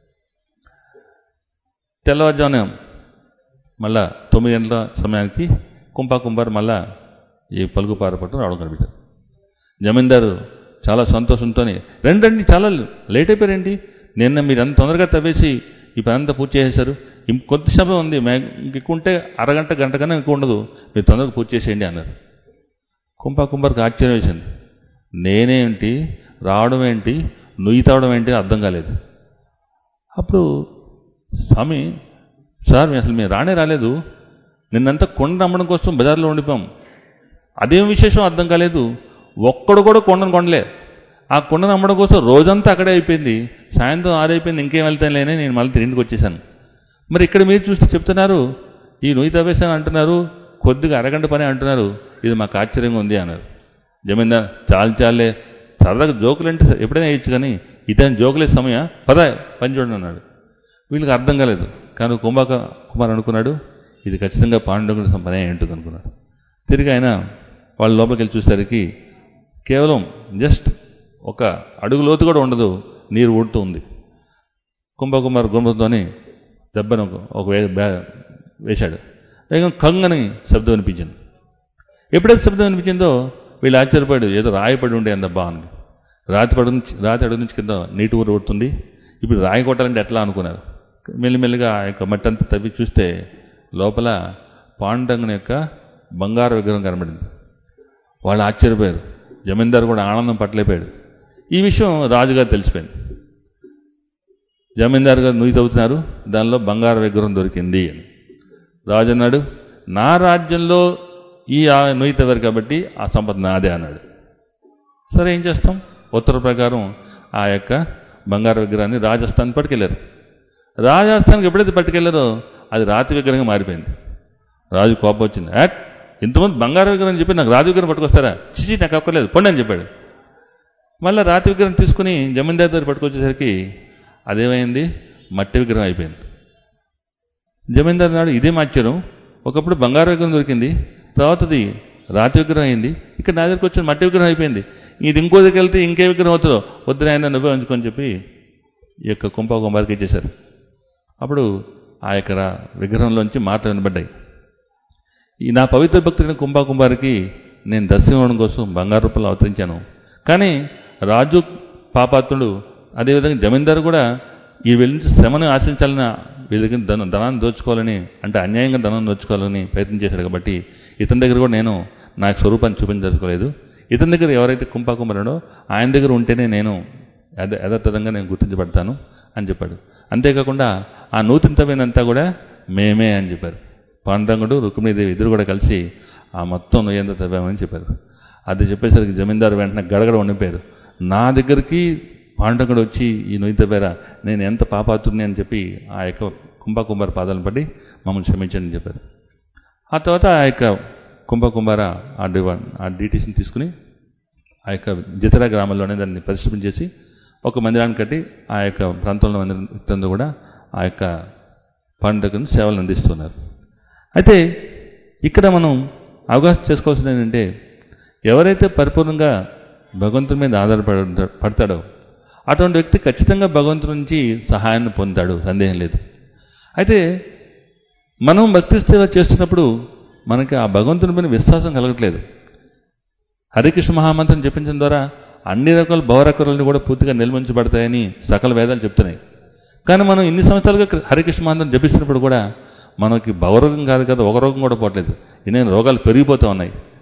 తెల్లవారుజామున మళ్ళా 9 గంటల సమయానికి కుంభారు మళ్ళా ఈ పలుకుపార పట్టుకుని రావడం కనిపించారు. జమీందారు చాలా సంతోషంతోనే రండి చాలా లేట్ అయిపోయారేంటి, నిన్న మీరు అంత తొందరగా తవ్వేసి ఈ పని అంతా పూర్తి చేసేశారు, ఇంకొద్ది సమయం ఉంది, ఎక్కువ ఉంటే అరగంట గంట కన్నా ఎక్కువ ఉండదు, మీరు తొందరగా పూర్తి చేసేయండి అన్నారు. కుంభారికి ఆశ్చర్యం వేసింది. నేనేంటి రావడం ఏంటి నుయ్యి తావడం ఏంటి అర్థం కాలేదు. అప్పుడు స్వామి సార్ అసలు మీరు రాలేదు, నిన్నంతా కొండ అమ్మడం కోసం బజార్లో ఉండిపోయాం, అదేం విశేషం అర్థం కాలేదు, ఒక్కడు కూడా కొండను కొనలే, ఆ కొండను అమ్మడం కోసం రోజంతా అక్కడే అయిపోయింది, సాయంత్రం 6 అయిపోయింది, ఇంకేం వెళ్తానులేనే నేను మళ్ళీ ఇంటికి వచ్చేసాను. మరి ఇక్కడ మీరు చూస్తే చెప్తున్నారు ఈ నుయ్యి తవ్వేశాను అంటున్నారు, కొద్దిగా అరగంట పని అంటున్నారు, ఇది మాకు ఆశ్చర్యంగా ఉంది అన్నారు. జమీందార్ చాలే సరదాగా జోకులు అంటే ఎప్పుడైనా వేయచ్చు కానీ ఇతని జోకులే సమయ పద పని చూడండి అన్నాడు. వీళ్ళకి అర్థం కాలేదు. కానీ కుమార్ అనుకున్నాడు ఇది ఖచ్చితంగా పాండురంగుడి పని అయి ఉంటుంది అనుకున్నాడు. తిరిగి ఆయన వాళ్ళ లోపలికి వెళ్ళి చూసేసరికి కేవలం జస్ట్ ఒక అడుగు లోతు కూడా ఉండదు, నీరు ఊడుతూ ఉంది. కుమార్ గుర్రంతోని దెబ్బను ఒక వేశాడు. వేగం కంగని శబ్దం వినిపించింది. ఎప్పుడైతే శబ్దం వినిపించిందో వీళ్ళు ఆశ్చర్యపడు, ఏదో రాయి పడి ఉండే అందబ్బా అని. రాతి అడుగు నుంచి కింద నీటి ఊరు ఊడుతుంది, ఇప్పుడు రాయి కొట్టాలంటే ఎట్లా అనుకున్నారు. మెల్లిమెల్లిగా ఆ యొక్క మట్టి అంతా తవ్వి చూస్తే లోపల పాండురంగుని యొక్క బంగారు విగ్రహం కనబడింది. వాళ్ళు ఆశ్చర్యపోయారు. జమీందారు కూడా ఆనందం పట్టలేపోయాడు. ఈ విషయం రాజుగారు తెలిసిపోయింది. జమీందారు గారు నుయ్యి తవ్వుతున్నారు, దానిలో బంగారు విగ్రహం దొరికింది అని. రాజు అన్నాడు నా రాజ్యంలో ఈ నుయ్యి తవ్వారు కాబట్టి ఆ సంపద నాదే అన్నాడు. సరే ఏం చేస్తాం, ఉత్తర్వు ప్రకారం ఆ యొక్క బంగారు విగ్రహాన్ని రాజస్థాన్ పట్టుకెళ్లారు. రాజస్థాన్కి ఎప్పుడైతే పట్టుకెళ్లారో అది రాతి విగ్రహంగా మారిపోయింది. రాజు కోపం వచ్చింది. ఇంతమంది బంగారు విగ్రహం చెప్పి నాకు రాతి విగ్రహం పట్టుకొస్తారా, చిచి నాకు అక్కర్లేదు పొండి అని చెప్పాడు. మళ్ళీ రాతి విగ్రహం తీసుకుని జమీందారు దగ్గర పట్టుకొచ్చేసరికి అదేమైంది, మట్టి విగ్రహం అయిపోయింది. జమీందారు నాడు ఇదేం ఆశ్చర్యం, ఒకప్పుడు బంగారు విగ్రహం దొరికింది, తర్వాత అది రాతి విగ్రహం అయింది, ఇక్కడ నా దగ్గరికి వచ్చిన మట్టి విగ్రహం అయిపోయింది, ఇది ఇంకో దగ్గరికి వెళ్తే ఇంకే విగ్రహం అవుతుందో, వద్దు ఆయన నువ్వే ఉంచుకొని చెప్పి ఈ యొక్క కుంభారికి ఇచ్చేశారు. అప్పుడు ఆ యొక్క విగ్రహంలోంచి మాటలు వినబడ్డాయి. ఈ నా పవిత్ర భక్తుడైన కుంభారికి నేను దర్శనం ఇవ్వడం కోసం బంగారు రూపంలో అవతరించాను. కానీ రాజు పాపాత్ముడు, అదేవిధంగా జమీందారు కూడా ఈ వీళ్ళ నుంచి శ్రమను ఆశించాలని, వీళ్ళ దగ్గర ధనాన్ని దోచుకోవాలని, అంటే అన్యాయంగా ధనాన్ని దోచుకోవాలని ప్రయత్నం చేశాడు. కాబట్టి ఇతని దగ్గర కూడా నేను నా స్వరూపాన్ని చూపించదలుచుకోలేదు. ఇతని దగ్గర ఎవరైతే కుంభాకుమారుడో ఆయన దగ్గర ఉంటేనే నేను యథాతథంగా నేను గుర్తించబడతాను అని చెప్పాడు. అంతేకాకుండా ఆ నూతన తవ్వినంతా కూడా మేమే అని చెప్పారు. పాండురంగుడు రుక్మిణీదేవి ఇద్దరు కూడా కలిసి ఆ మొత్తం నుయ్యంతా తవ్వామని చెప్పారు. అది చెప్పేసరికి జమీందారు వెంటనే గడగడ ఉండిపోయారు. నా దగ్గరికి పాండురంగుడు వచ్చి ఈ నుయ్యి తవ్వారా, నేను ఎంత పాపాతుడిని అని చెప్పి ఆ యొక్క కుంభారి పాదాలను పడి మమ్మల్ని క్షమించండి అని చెప్పారు. ఆ తర్వాత ఆ యొక్క కుంభార ఆ డీటీసీని తీసుకుని ఆ యొక్క జితరా గ్రామంలోనే దాన్ని పరిశ్రమ చేసి ఒక మందిరాన్ని కట్టి ఆ యొక్క ప్రాంతంలో మందిరంతో కూడా ఆ యొక్క పాండురంగుని సేవలు అందిస్తున్నారు. అయితే ఇక్కడ మనం అవగాహన చేసుకోవాల్సింది ఏంటంటే, ఎవరైతే పరిపూర్ణంగా భగవంతుని మీద ఆధారపడతాడో అటువంటి వ్యక్తి ఖచ్చితంగా భగవంతుడి నుంచి సహాయాన్ని పొందుతాడు, సందేహం లేదు. అయితే మనం భక్తి సేవ చేస్తున్నప్పుడు మనకి ఆ భగవంతుని పైన విశ్వాసం కలగట్లేదు. హరికృష్ణ మహామంత్రం జపించడం ద్వారా అన్ని రకాల భవరకరులను కూడా పూర్తిగా నిల్మించబడతాయని సకల వేదాలు చెప్తున్నాయి. కానీ మనం ఇన్ని సంవత్సరాలుగా హరికృష్ణ మహామంత్రం జపిస్తున్నప్పుడు కూడా మనకి భవరోగం కాదు కదా, ఒక రోగం కూడా పోవట్లేదు. ఇన్ని రోగాలు పెరిగిపోతూ ఉన్నాయి.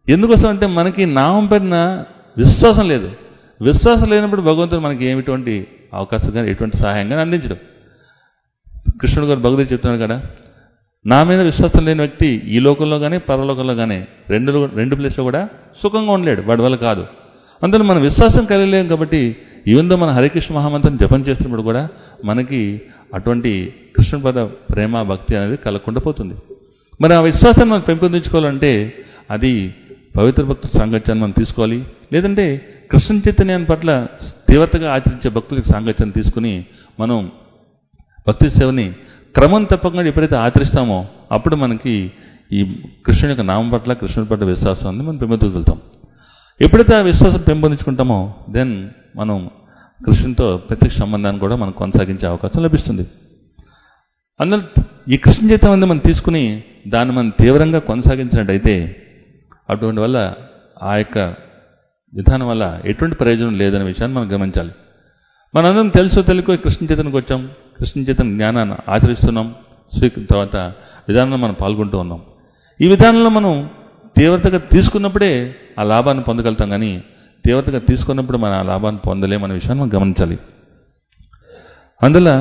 ఎందుకోసం అంటే మనకి నామం పైన విశ్వాసం లేదు. విశ్వాసం లేనప్పుడు భగవంతుడు మనకి ఏమిటువంటి అవకాశం కానీ ఎటువంటి సహాయం కానీ అందించడం. కృష్ణుడు గారు భగవద్గీత చెప్తున్నాడు కదా, నా మీద విశ్వాసం లేని వ్యక్తి ఈ లోకంలో కానీ పరలోకంలో కానీ రెండు ప్లేస్లో కూడా సుఖంగా ఉండలేడు, వాడి వల్ల కాదు. అందులో మనం విశ్వాసం కలిగలేం కాబట్టి ఈవెందో మన హరికృష్ణ మహామంత్రం జపం చేస్తున్నప్పుడు కూడా మనకి అటువంటి కృష్ణుడి పద ప్రేమ భక్తి అనేది కలగకుండా పోతుంది. మరి ఆ విశ్వాసాన్ని మనం పెంపొందించుకోవాలంటే అది పవిత్ర భక్తుల సాంగత్యాన్ని మనం తీసుకోవాలి. లేదంటే కృష్ణ చైతన్యాన్ని పట్ల తీవ్రతగా ఆచరించే భక్తుల సాంగత్యాన్ని తీసుకుని మనం భక్తి సేవని క్రమం తప్పకుండా ఎప్పుడైతే ఆచరిస్తామో అప్పుడు మనకి ఈ కృష్ణుని యొక్క నామం పట్ల కృష్ణుడి పట్ల విశ్వాసాన్ని మనం పెంపొందించుకుంటాం. ఎప్పుడైతే ఆ విశ్వాసం పెంపొందించుకుంటామో దెన్ మనం కృష్ణునితో ప్రత్యక్ష సంబంధాన్ని కూడా మనం కొనసాగించే అవకాశం లభిస్తుంది. అందులో ఈ కృష్ణ చైతన్యాన్ని మనం తీసుకుని దాన్ని మనం తీవ్రంగా కొనసాగించినట్టయితే అటువంటి వల్ల ఆ యొక్క విధానం వల్ల ఎటువంటి ప్రయోజనం లేదనే విషయాన్ని మనం గమనించాలి. మనందరం తెలుసో తెలుకో కృష్ణ చైతన్యకు వచ్చాం, కృష్ణ చైతన్య జ్ఞానాన్ని ఆచరిస్తున్నాం, తర్వాత విధానంలో మనం పాల్గొంటూ ఉన్నాం. ఈ విధానంలో మనం తీవ్రతగా తీసుకున్నప్పుడే ఆ లాభాన్ని పొందగలుగుతాం, కానీ తీవ్రతగా తీసుకున్నప్పుడు మనం ఆ లాభాన్ని పొందలేమనే విషయాన్ని మనం గమనించాలి. అందులో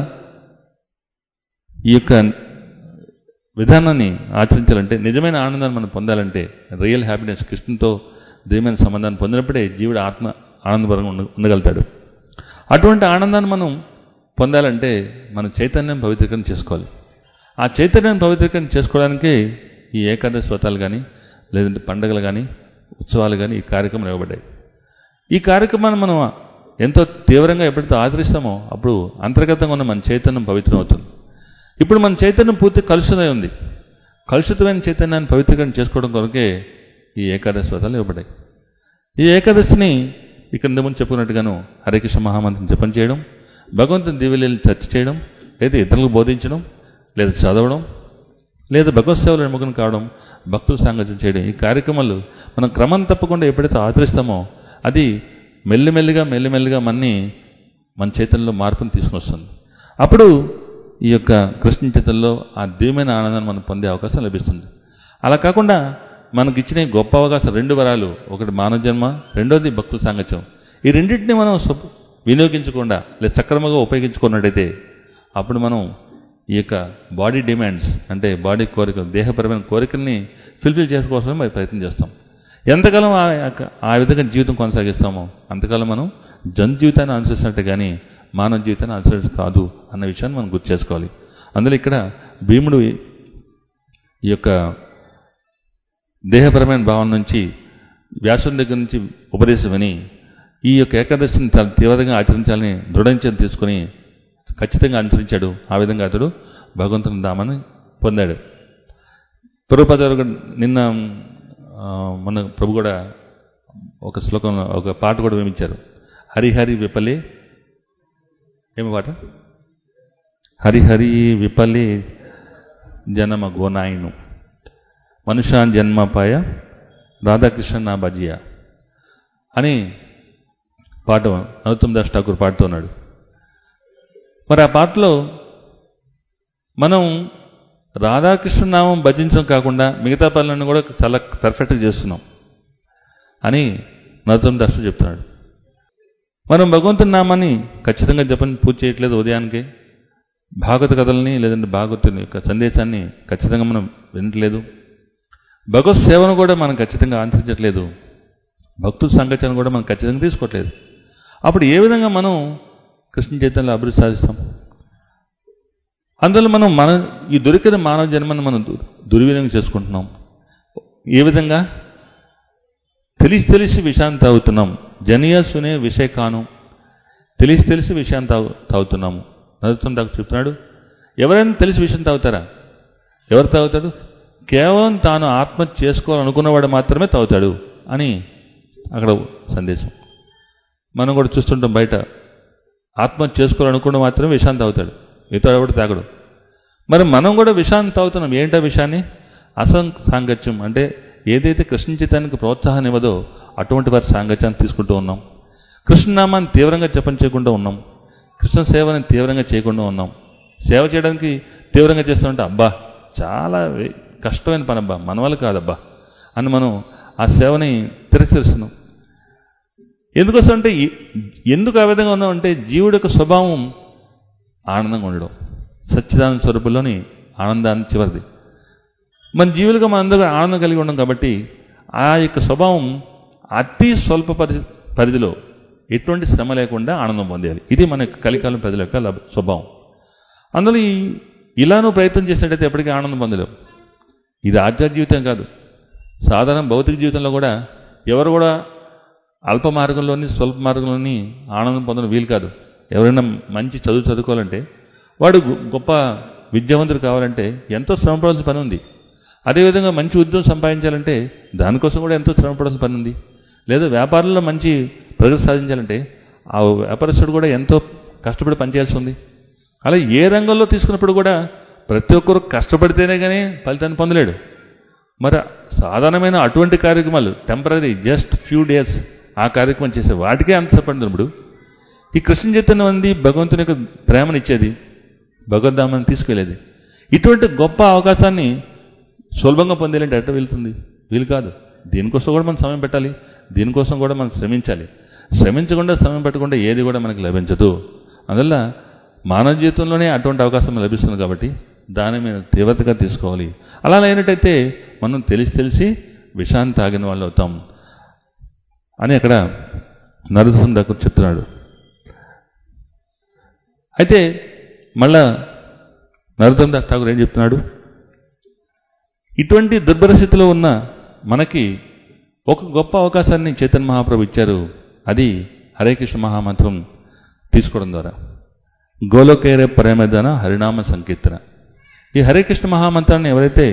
ఈ యొక్క విధానాన్ని ఆచరించాలంటే, నిజమైన ఆనందాన్ని మనం పొందాలంటే, రియల్ హ్యాపీనెస్ కృష్ణుతో దైవమైన సంబంధాన్ని పొందినప్పుడే జీవుడు ఆత్మ ఆనందపరంగా ఉండగలుగుతాడు. అటువంటి ఆనందాన్ని మనం పొందాలంటే మన చైతన్యం పవిత్రీకరణ చేసుకోవాలి. ఆ చైతన్యం పవిత్రీకరణ చేసుకోవడానికి ఈ ఏకాదశి వ్రతాలు కానీ లేదంటే పండుగలు కానీ ఉత్సవాలు కానీ ఈ కార్యక్రమం ఇవ్వబడ్డాయి. ఈ కార్యక్రమాన్ని మనం ఎంతో తీవ్రంగా ఎప్పుడైతే ఆదరిస్తామో అప్పుడు అంతర్గతంగా ఉన్న మన చైతన్యం పవిత్రం అవుతుంది. ఇప్పుడు మన చైతన్యం పూర్తి కలుషితమై ఉంది. కలుషితమైన చైతన్యాన్ని పవిత్రీకరణ చేసుకోవడం కొరకే ఈ ఏకాదశి వ్రతాలు ఇవ్వబడ్డాయి. ఈ ఏకాదశిని ఇక్కడ ఇంతకుముందు చెప్పుకున్నట్టుగాను హరికృష్ణ మహామంత్రం జపం చేయడం, భగవంతుని దివ్యలీలను చర్చ చేయడం, లేదా ఇతరులకు బోధించడం, లేదా చదవడం, లేదా భగవత్ సేవలో నిమగ్నం కావడం, భక్తుల సాంగత్యం చేయడం, ఈ కార్యక్రమాలు మనం క్రమం తప్పకుండా ఎప్పుడైతే ఆచరిస్తామో అది మెల్లిమెల్లిగా మన చైతన్యంలో మార్పుని తీసుకుని వస్తుంది. అప్పుడు ఈ యొక్క కృష్ణ చైతన్యంలో ఆ దివ్యమైన ఆనందాన్ని మనం పొందే అవకాశం లభిస్తుంది. అలా కాకుండా మనకి ఇచ్చిన గొప్ప అవకాశం రెండు వరాలు, ఒకటి మానవ జన్మ, రెండోది భక్తుల సాంగత్యం. ఈ రెండింటిని మనం వినియోగించకుండా లేదా సక్రమంగా ఉపయోగించుకున్నట్టయితే అప్పుడు మనం ఈ యొక్క బాడీ డిమాండ్స్ అంటే బాడీ కోరికలు, దేహపరమైన కోరికల్ని ఫుల్ఫిల్ చేసుకోవాల్సిన మరి ప్రయత్నం చేస్తాం. ఎంతకాలం ఆ విధంగా జీవితం కొనసాగిస్తామో అంతకాలం మనం జన్ జీవితాన్ని అనుసరిస్తున్నట్టే కానీ మానవ జీవితాన్ని అనుసరించి కాదు అన్న విషయాన్ని మనం గుర్తు చేసుకోవాలి. అందులో ఇక్కడ భీముడు ఈ యొక్క దేహపరమైన భావన నుంచి వ్యాసుని దగ్గర నుంచి ఉపదేశం విని ఈ యొక్క ఏకాదశిని చాలా తీవ్రంగా ఆచరించాలని దృఢనిశ్చయం తీసుకుని ఖచ్చితంగా అనుసరించాడు. ఆ విధంగా అతడు భగవంతుని ధామాన్ని పొందాడు. ప్రభుపాదారు నిన్న మన ప్రభు కూడా ఒక శ్లోకంలో ఒక పాట కూడా వినిపించారు. హరిహరి విపలే, ఏమి పాట? హరిహరి విపలే జనమ గోనాయను మనుషాన్ జన్మపాయ రాధాకృష్ణ నా బజియా అని పాట నరోత్తమ్ దాస్ ఠాకూర్ పాడుతున్నాడు. మరి ఆ పాటలో మనం రాధాకృష్ణ నామం భజించడం కాకుండా మిగతా పనులను కూడా చాలా పర్ఫెక్ట్గా చేస్తున్నాం అని నరోత్తమ్ దాస్ చెప్తున్నాడు. మనం భగవంతుని నామాన్ని ఖచ్చితంగా పూజ చేయట్లేదు. ఉదయానికి భాగవత కథల్ని లేదంటే భాగవతుని యొక్క సందేశాన్ని ఖచ్చితంగా మనం వినట్లేదు. భగవత్ సేవను కూడా మనం ఖచ్చితంగా ఆచరించట్లేదు. భక్తుల సంగతిని కూడా మనం ఖచ్చితంగా తీసుకోవట్లేదు. అప్పుడు ఏ విధంగా మనం కృష్ణ చైతన్యంలో అభివృద్ధి సాధిస్తాం? అందులో మనం ఈ దొరికిన మానవ జన్మను మనం దుర్వినియోగం చేసుకుంటున్నాం. ఏ విధంగా? తెలిసి విషయాన్ని తాగుతున్నాం. జనియా సునే విషయ కాను, తెలిసి విషయాన్ని తాగుతున్నాము. నరోత్తమ్ దాస్ చెప్తున్నాడు, ఎవరైనా తెలిసి విషయం తాగుతారా? ఎవరు తాగుతాడు? కేవలం తాను ఆత్మహత్య చేసుకోవాలనుకున్నవాడు మాత్రమే తాగుతాడు అని అక్కడ సందేశం. మనం కూడా చూస్తుంటాం బయట, ఆత్మహత్య చేసుకోవాలనుకున్న మాత్రమే విషాన్ని తాగుతాడు, మిగతా కూడా తాగడు. మరి మనం కూడా విషాన్ని తాగుతున్నాం. ఏంటా విషయాన్ని? అసంసాంగత్యం అంటే ఏదైతే కృష్ణ చైతన్యానికి ప్రోత్సాహాన్ని ఇవ్వదో అటువంటి వారి సాంగత్యాన్ని తీసుకుంటూ ఉన్నాం. కృష్ణనామాన్ని తీవ్రంగా జపం చేయకుండా ఉన్నాం. కృష్ణ సేవని తీవ్రంగా చేయకుండా ఉన్నాం. సేవ చేయడానికి తీవ్రంగా చేస్తామంటే అబ్బా చాలా కష్టమైన పని అబ్బా, మన వల్ల కాదబ్బా అని మనం ఆ సేవని తిరస్కరిస్తున్నాం. ఎందుకోసం అంటే ఎందుకు ఆ విధంగా ఉన్నాం అంటే జీవుడి యొక్క స్వభావం ఆనందంగా ఉండడం, సచ్చిదానంద స్వరూపంలోని ఆనందాన్ని చివరిది. మన జీవులుగా మనందరూ ఆనందం కలిగి ఉన్నాం కాబట్టి ఆ యొక్క స్వభావం అతి స్వల్ప పరిధిలో ఎటువంటి శ్రమ లేకుండా ఆనందం పొందేయాలి. ఇది మన యొక్క కలికాలం ప్రజల యొక్క స్వభావం. అందులో ఇలా నువ్వు ప్రయత్నం చేసినట్టయితే ఎప్పటికీ ఆనందం పొందలేవు. ఇది ఆధ్యాత్మిక జీవితం కాదు, సాధారణ భౌతిక జీవితంలో కూడా ఎవరు కూడా అల్ప మార్గంలోని స్వల్ప మార్గంలోని ఆనందం పొందడం వీలు కాదు. ఎవరైనా మంచి చదువుకోవాలంటే వాడు గొప్ప విద్యావంతుడు కావాలంటే ఎంతో శ్రమపడాల్సిన పని ఉంది. అదేవిధంగా మంచి ఉద్యోగం సంపాదించాలంటే దానికోసం కూడా ఎంతో శ్రమపడాల్సిన పని ఉంది. లేదా వ్యాపారంలో మంచి ప్రగతి సాధించాలంటే ఆ వ్యాపారస్తుడు కూడా ఎంతో కష్టపడి పనిచేయాల్సి ఉంది. అలా ఏ రంగంలో తీసుకున్నప్పుడు కూడా ప్రతి ఒక్కరు కష్టపడితేనే కానీ ఫలితాన్ని పొందలేడు. మరి సాధారణమైన అటువంటి కార్యక్రమాలు టెంపరీ జస్ట్ ఫ్యూ డేస్ ఆ కార్యక్రమం చేసే వాటికే అంత పడినప్పుడు ఈ కృష్ణ చైతన్యం అంది భగవంతుని యొక్క ప్రేమనిచ్చేది, భగవద్ధామాన్ని తీసుకెళ్లేది. ఇటువంటి గొప్ప అవకాశాన్ని సులభంగా పొందేయాలంటే ఎట్లా వెళ్తుంది? వీలు కాదు. దీనికోసం కూడా మనం సమయం పెట్టాలి, దీనికోసం కూడా మనం శ్రమించాలి. శ్రమించకుండా సమయం పెట్టకుండా ఏది కూడా మనకు లభించదు. అందువల్ల మానవ జీవితంలోనే అటువంటి అవకాశం లభిస్తుంది కాబట్టి దాన్ని మేము తీవ్రతగా తీసుకోవాలి. అలా లేనట్టయితే మనం తెలిసి విషాన్ని తాగిన వాళ్ళు అవుతాం అని అక్కడ నరోత్తమ ఠాకూర్ చెప్తున్నాడు. అయితే మళ్ళా నరోత్తమ దాస్ ఠాకూర్ ఏం చెప్తున్నాడు? ఇటువంటి దుర్భరస్థితిలో ఉన్న మనకి ఒక గొప్ప అవకాశాన్ని చైతన్య మహాప్రభు ఇచ్చారు. అది హరే కృష్ణ మహామంత్రం తీసుకోవడం ద్వారా. గోలోకేరే ప్రేమదాన హరినామ సంకీర్తన. ఈ హరే కృష్ణ మహామంత్రాన్ని ఎవరైతే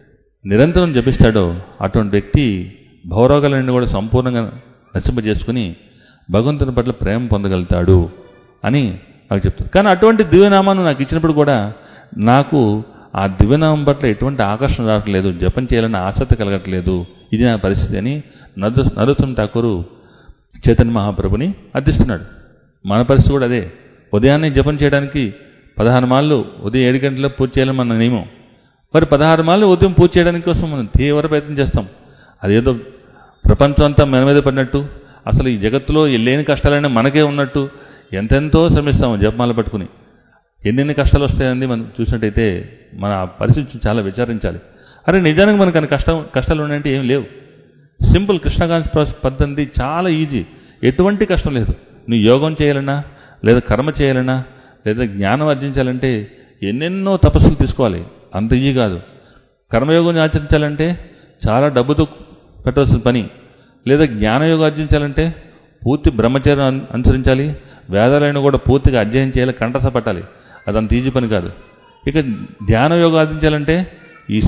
నిరంతరం జపిస్తాడో అటువంటి వ్యక్తి భవరోగాలన్నీ కూడా సంపూర్ణంగా నశింపజేసుకుని భగవంతుని పట్ల ప్రేమ పొందగలుగుతాడు అని నాకు చెప్తాను. కానీ అటువంటి దివ్యనామాన్ని నాకు ఇచ్చినప్పుడు కూడా నాకు ఆ దివ్యనామం పట్ల ఎటువంటి ఆకర్షణ రావట్లేదు, జపం చేయాలని ఆసక్తి కలగట్లేదు. ఇది నా పరిస్థితి అని నరోత్తమ ఠాకూర్ చైతన్య మహాప్రభుని అర్థిస్తున్నాడు. మన పరిస్థితి కూడా అదే. ఉదయాన్నే జపం చేయడానికి 16 మార్లు ఉదయం 7 గంటలకు పూర్తి చేయాలని మన నియమం. మరి 16 మార్లు ఉదయం పూర్తి చేయడానికి కోసం మనం తీవ్ర ప్రయత్నం చేస్తాం. అదేదో ప్రపంచం అంతా మన మీద పడినట్టు, అసలు ఈ జగత్తులో లేని కష్టాలైనా మనకే ఉన్నట్టు ఎంతెంతో శ్రమిస్తాము జపమాల పట్టుకుని. ఎన్నెన్ని కష్టాలు వస్తాయండి మనం చూసినట్టయితే మన పరిస్థితి చాలా విచారించాలి. అరే నిజానికి మనకు అన్ని కష్టాలు ఉన్నాయంటే ఏం లేవు. సింపుల్ కృష్ణకాంత పద్ధతి చాలా ఈజీ, ఎటువంటి కష్టం లేదు. నువ్వు యోగం చేయాలన్నా, లేదా కర్మ చేయాలన్నా, లేదా జ్ఞానం ఆర్జించాలంటే ఎన్నెన్నో తపస్సులు తీసుకోవాలి, అంత ఈజీ కాదు. కర్మయోగం ఆచరించాలంటే చాలా డబ్బుతో పెట్టవలసిన పని. లేదా జ్ఞానయోగం ఆర్జించాలంటే పూర్తి బ్రహ్మచర్యం అనుసరించాలి, వేదాలను కూడా పూర్తిగా అధ్యయనం చేయాలి, కంఠస్థ పట్టాలి. అదంత ఈజీ పని కాదు. ఇక ధ్యాన యోగం ఆర్జించాలంటే ఈ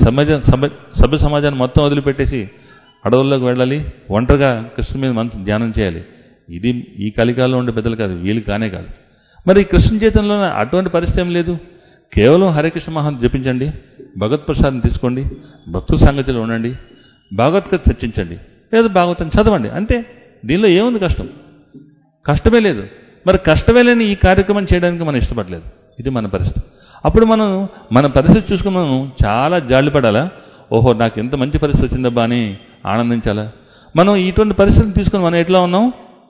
సభ్య సమాజాన్ని మొత్తం వదిలిపెట్టేసి అడవుల్లోకి వెళ్ళాలి, ఒంటరిగా కృష్ణ మీద మంత్రం ధ్యానం చేయాలి. ఇది ఈ కలికాలంలో ఉండే పెద్దలు కాదు, వీలు కానే కాదు. మరి కృష్ణ చైతన్యంలో అటువంటి పరిస్థితి ఏం లేదు. కేవలం హరే కృష్ణ మహాన్ జపించండి, భగవత్ ప్రసాదం తీసుకోండి, భక్తుల సంగతిలో ఉండండి, భగవద్గీత చర్చించండి, లేదా భాగవతం చదవండి, అంతే. దీనిలో ఏముంది కష్టం? కష్టమే లేదు. మరి కష్టమే లేని ఈ కార్యక్రమం చేయడానికి మనం ఇష్టపడలేదు. ఇది మన పరిస్థితి. అప్పుడు మనం మన పరిస్థితి చూసుకుని మనం చాలా జాలిపడాలా? ఓహో నాకు ఎంత మంచి పరిస్థితి వచ్చిందబ్బా అని ఆనందించాలా? మనం ఇటువంటి పరిస్థితిని తీసుకుని మనం ఎట్లా ఉన్నాం?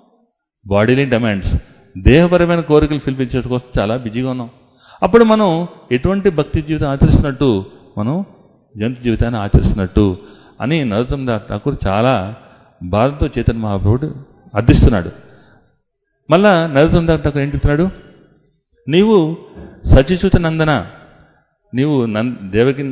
బాడీలీ డిమాండ్స్, దేహపరమైన కోరికలు ఫుల్ఫిల్ చేసుకోవచ్చు చాలా బిజీగా ఉన్నాం. అప్పుడు మనం ఎటువంటి భక్తి జీవితం ఆచరిస్తున్నట్టు, మనం జంతు జీవితాన్ని ఆచరిస్తున్నట్టు అని నరోత్తమ ఠాకూర్ చాలా బాధతో చైతన్య మహాప్రభుడు అర్థిస్తున్నాడు. మళ్ళా నరోత్తమ ఠాకూర్ ఏం చెప్తున్నాడు? నీవు సచిచూత నందన, నీవు దేవకి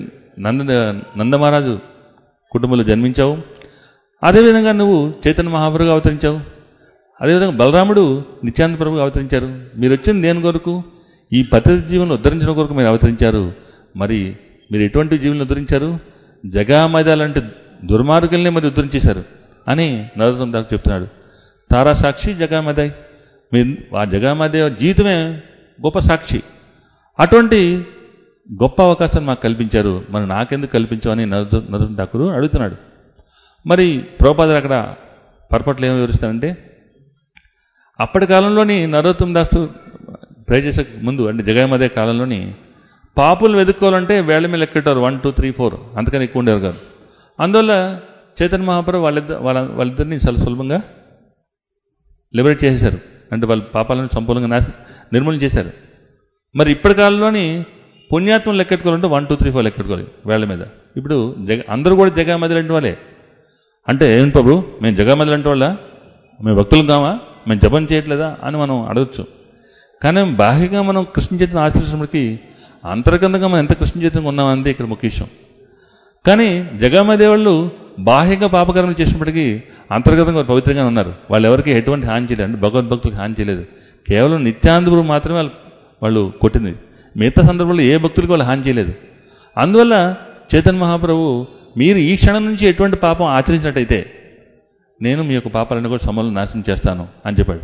నందమహారాజు కుటుంబంలో జన్మించావు. అదేవిధంగా నువ్వు చైతన్య మహాప్రభుగా అవతరించావు. అదేవిధంగా బలరాముడు నిత్యానంద ప్రభుగా అవతరించారు. మీరు వచ్చింది దేని కొరకు? ఈ పతిత జీవులను ఉద్ధరించడం కొరకు మీరు అవతరించారు. మరి మీరు ఎటువంటి జీవులను ఉద్ధరించారు? జగామద లాంటి దుర్మార్గుల్ని మరి ఉద్ధరించేశారు అని నరోత్తమ ఠాకూర్ చెప్తున్నాడు. తారా సాక్షి జగామదాయ్, మీరు ఆ జగామదే జీవితమే గొప్ప సాక్షి. అటువంటి గొప్ప అవకాశాన్ని మాకు కల్పించారు, మరి నాకెందుకు కల్పించావు అని నరోత్తమ ఠాకూర్ అడుగుతున్నాడు. మరి ప్రభుపాదులు అక్కడ పొరపాట్లు ఏమి వివరిస్తారంటే, అప్పటి కాలంలోని నరోత్తమ దాస్ ప్రే చేసే ముందు అంటే జగమదే కాలంలోని పాపులు వెతుక్కోవాలంటే వేళ్ల మీద లెక్కెట్టారు 1 2 3 4, అంతకని ఎక్కువ ఉండేవారు కాదు. అందువల్ల చైతన్య మహాప్రభు వాళ్ళిద్దరిని చాలా సులభంగా లిబరేట్ చేసేశారు. అంటే వాళ్ళ పాపాలను సంపూర్ణంగా నిర్మూలన చేశారు. మరి ఇప్పటి కాలంలోని పుణ్యాత్మలు లెక్కెట్టుకోవాలంటే 1, 2, 3, 4 లెక్కెట్టుకోవాలి వేళ్ల మీద. ఇప్పుడు అందరూ కూడా జగామది లాంటి వాళ్ళే. అంటే ఏం ప్రభు మేము జగామది లాంటి వాళ్ళ, మేము భక్తులు కామా, మేము జపం చేయట్లేదా అని మనం అడగచ్చు. కానీ బాహ్యంగా మనం కృష్ణ చైతన్యం ఆచరించినప్పటికీ అంతర్గతంగా మనం ఎంత కృష్ణ చైతన్యంగా ఉన్నామంటే ఇక్కడ ముఖ్య విషయం. కానీ జగామది వాళ్ళు బాహ్యంగా పాపకర్మలు చేసినప్పటికీ అంతర్గతంగా పవిత్రంగా ఉన్నారు. వాళ్ళు ఎవరికి ఎటువంటి హాని చేయలేదు, అంటే భగవద్భక్తులకు హాని చేయలేదు. కేవలం నిత్యానందపురం మాత్రమే వాళ్ళు కొట్టింది. మిగతా సందర్భంలో ఏ భక్తులకు వాళ్ళు హాని చేయలేదు. అందువల్ల చైతన్య మహాప్రభు మీరు ఈ క్షణం నుంచి ఎటువంటి పాపం ఆచరించినట్టయితే నేను మీ యొక్క పాపాలను కూడా సమూలంగా నాశనం చేస్తాను అని చెప్పాడు.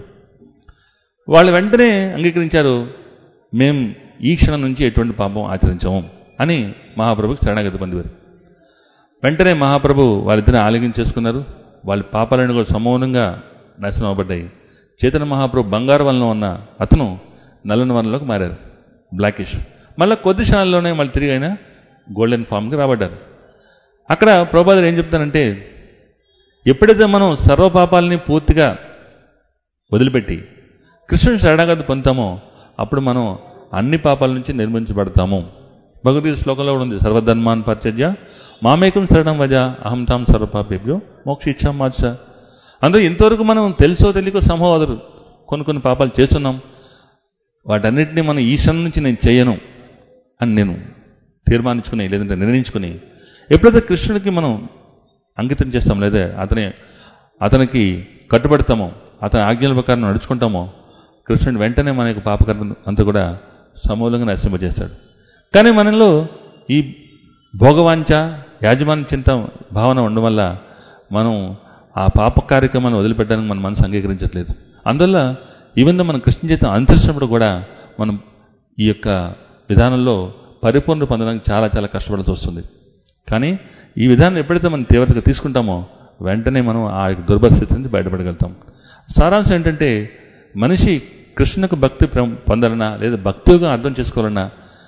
వాళ్ళు వెంటనే అంగీకరించారు, మేము ఈ క్షణం నుంచి ఎటువంటి పాపం ఆచరించము అని మహాప్రభుకి శరణాగతి పొందేవారు. వెంటనే మహాప్రభు వాళ్ళిద్దరిని ఆలింగనం చేసుకున్నారు. వాళ్ళ పాపాలను కూడా సమూలంగా నాశనం అవ్వబడ్డాయి. చైతన్య మహాప్రభు బంగారు వలన ఉన్న అతను నల్లని వలనలోకి మారారు, బ్లాకిష్. మళ్ళీ కొద్ది క్షణాల్లోనే మళ్ళీ తిరిగి అయినా గోల్డెన్ ఫామ్కి రాబడ్డారు. అక్కడ ప్రభుపాదులు ఏం చెప్తానంటే, ఎప్పుడైతే మనం సర్వపాపాలని పూర్తిగా వదిలిపెట్టి కృష్ణుని శరణాగతి పొందుతామో అప్పుడు మనం అన్ని పాపాల నుంచి నిర్మించబడతాము. భగవద్గీత శ్లోకంలో కూడా ఉంది, సర్వధర్మాన్ పరిత్యజ్య మామేకం శరణం వజ అహం తాం సర్వపాపేభ్యో మోక్ష ఇచ్చాం మాచ. అందులో ఇంతవరకు మనం తెలుసో తెలియకో సంభవాలు కొన్ని పాపాలు చేస్తున్నాం. వాటన్నిటినీ మనం ఈ క్షణం నుంచి నేను చేయను అని నేను తీర్మానించుకుని లేదంటే నిర్ణయించుకుని ఎప్పుడైతే కృష్ణుడికి మనం అంకితం చేస్తాం లేదా అతనికి కట్టుబడతామో, అతని ఆజ్ఞల ప్రకారం నడుచుకుంటామో కృష్ణుడు వెంటనే మన యొక్క పాపకర్మ అంతా కూడా సమూలంగా నశింపజేస్తాడు. కానీ మనలో ఈ భోగవాంఛ యాజమాన్య చింత భావన ఉండడం వల్ల మనం ఆ పాప కార్యక్రమాన్ని వదిలిపెట్టడానికి మన మనసు అంగీకరించట్లేదు. అందువల్ల ఈవెన్ మనం కృష్ణ చైతన్యం అనుసరించినప్పుడు కూడా మనం ఈ యొక్క విధానంలో పరిపూర్ణ పొందడానికి చాలా చాలా కష్టపడాల్సి వస్తుంది. కానీ ఈ విధానం ఎప్పుడైతే మనం తీవ్రతగా తీసుకుంటామో వెంటనే మనం ఆ దుర్భరస్థితి నుంచి బయటపడగలుగుతాం. సారాంశం ఏంటంటే, మనిషి కృష్ణకు భక్తి పొందాలన్నా లేదా భక్తిగా అర్థం చేసుకోవాలన్నా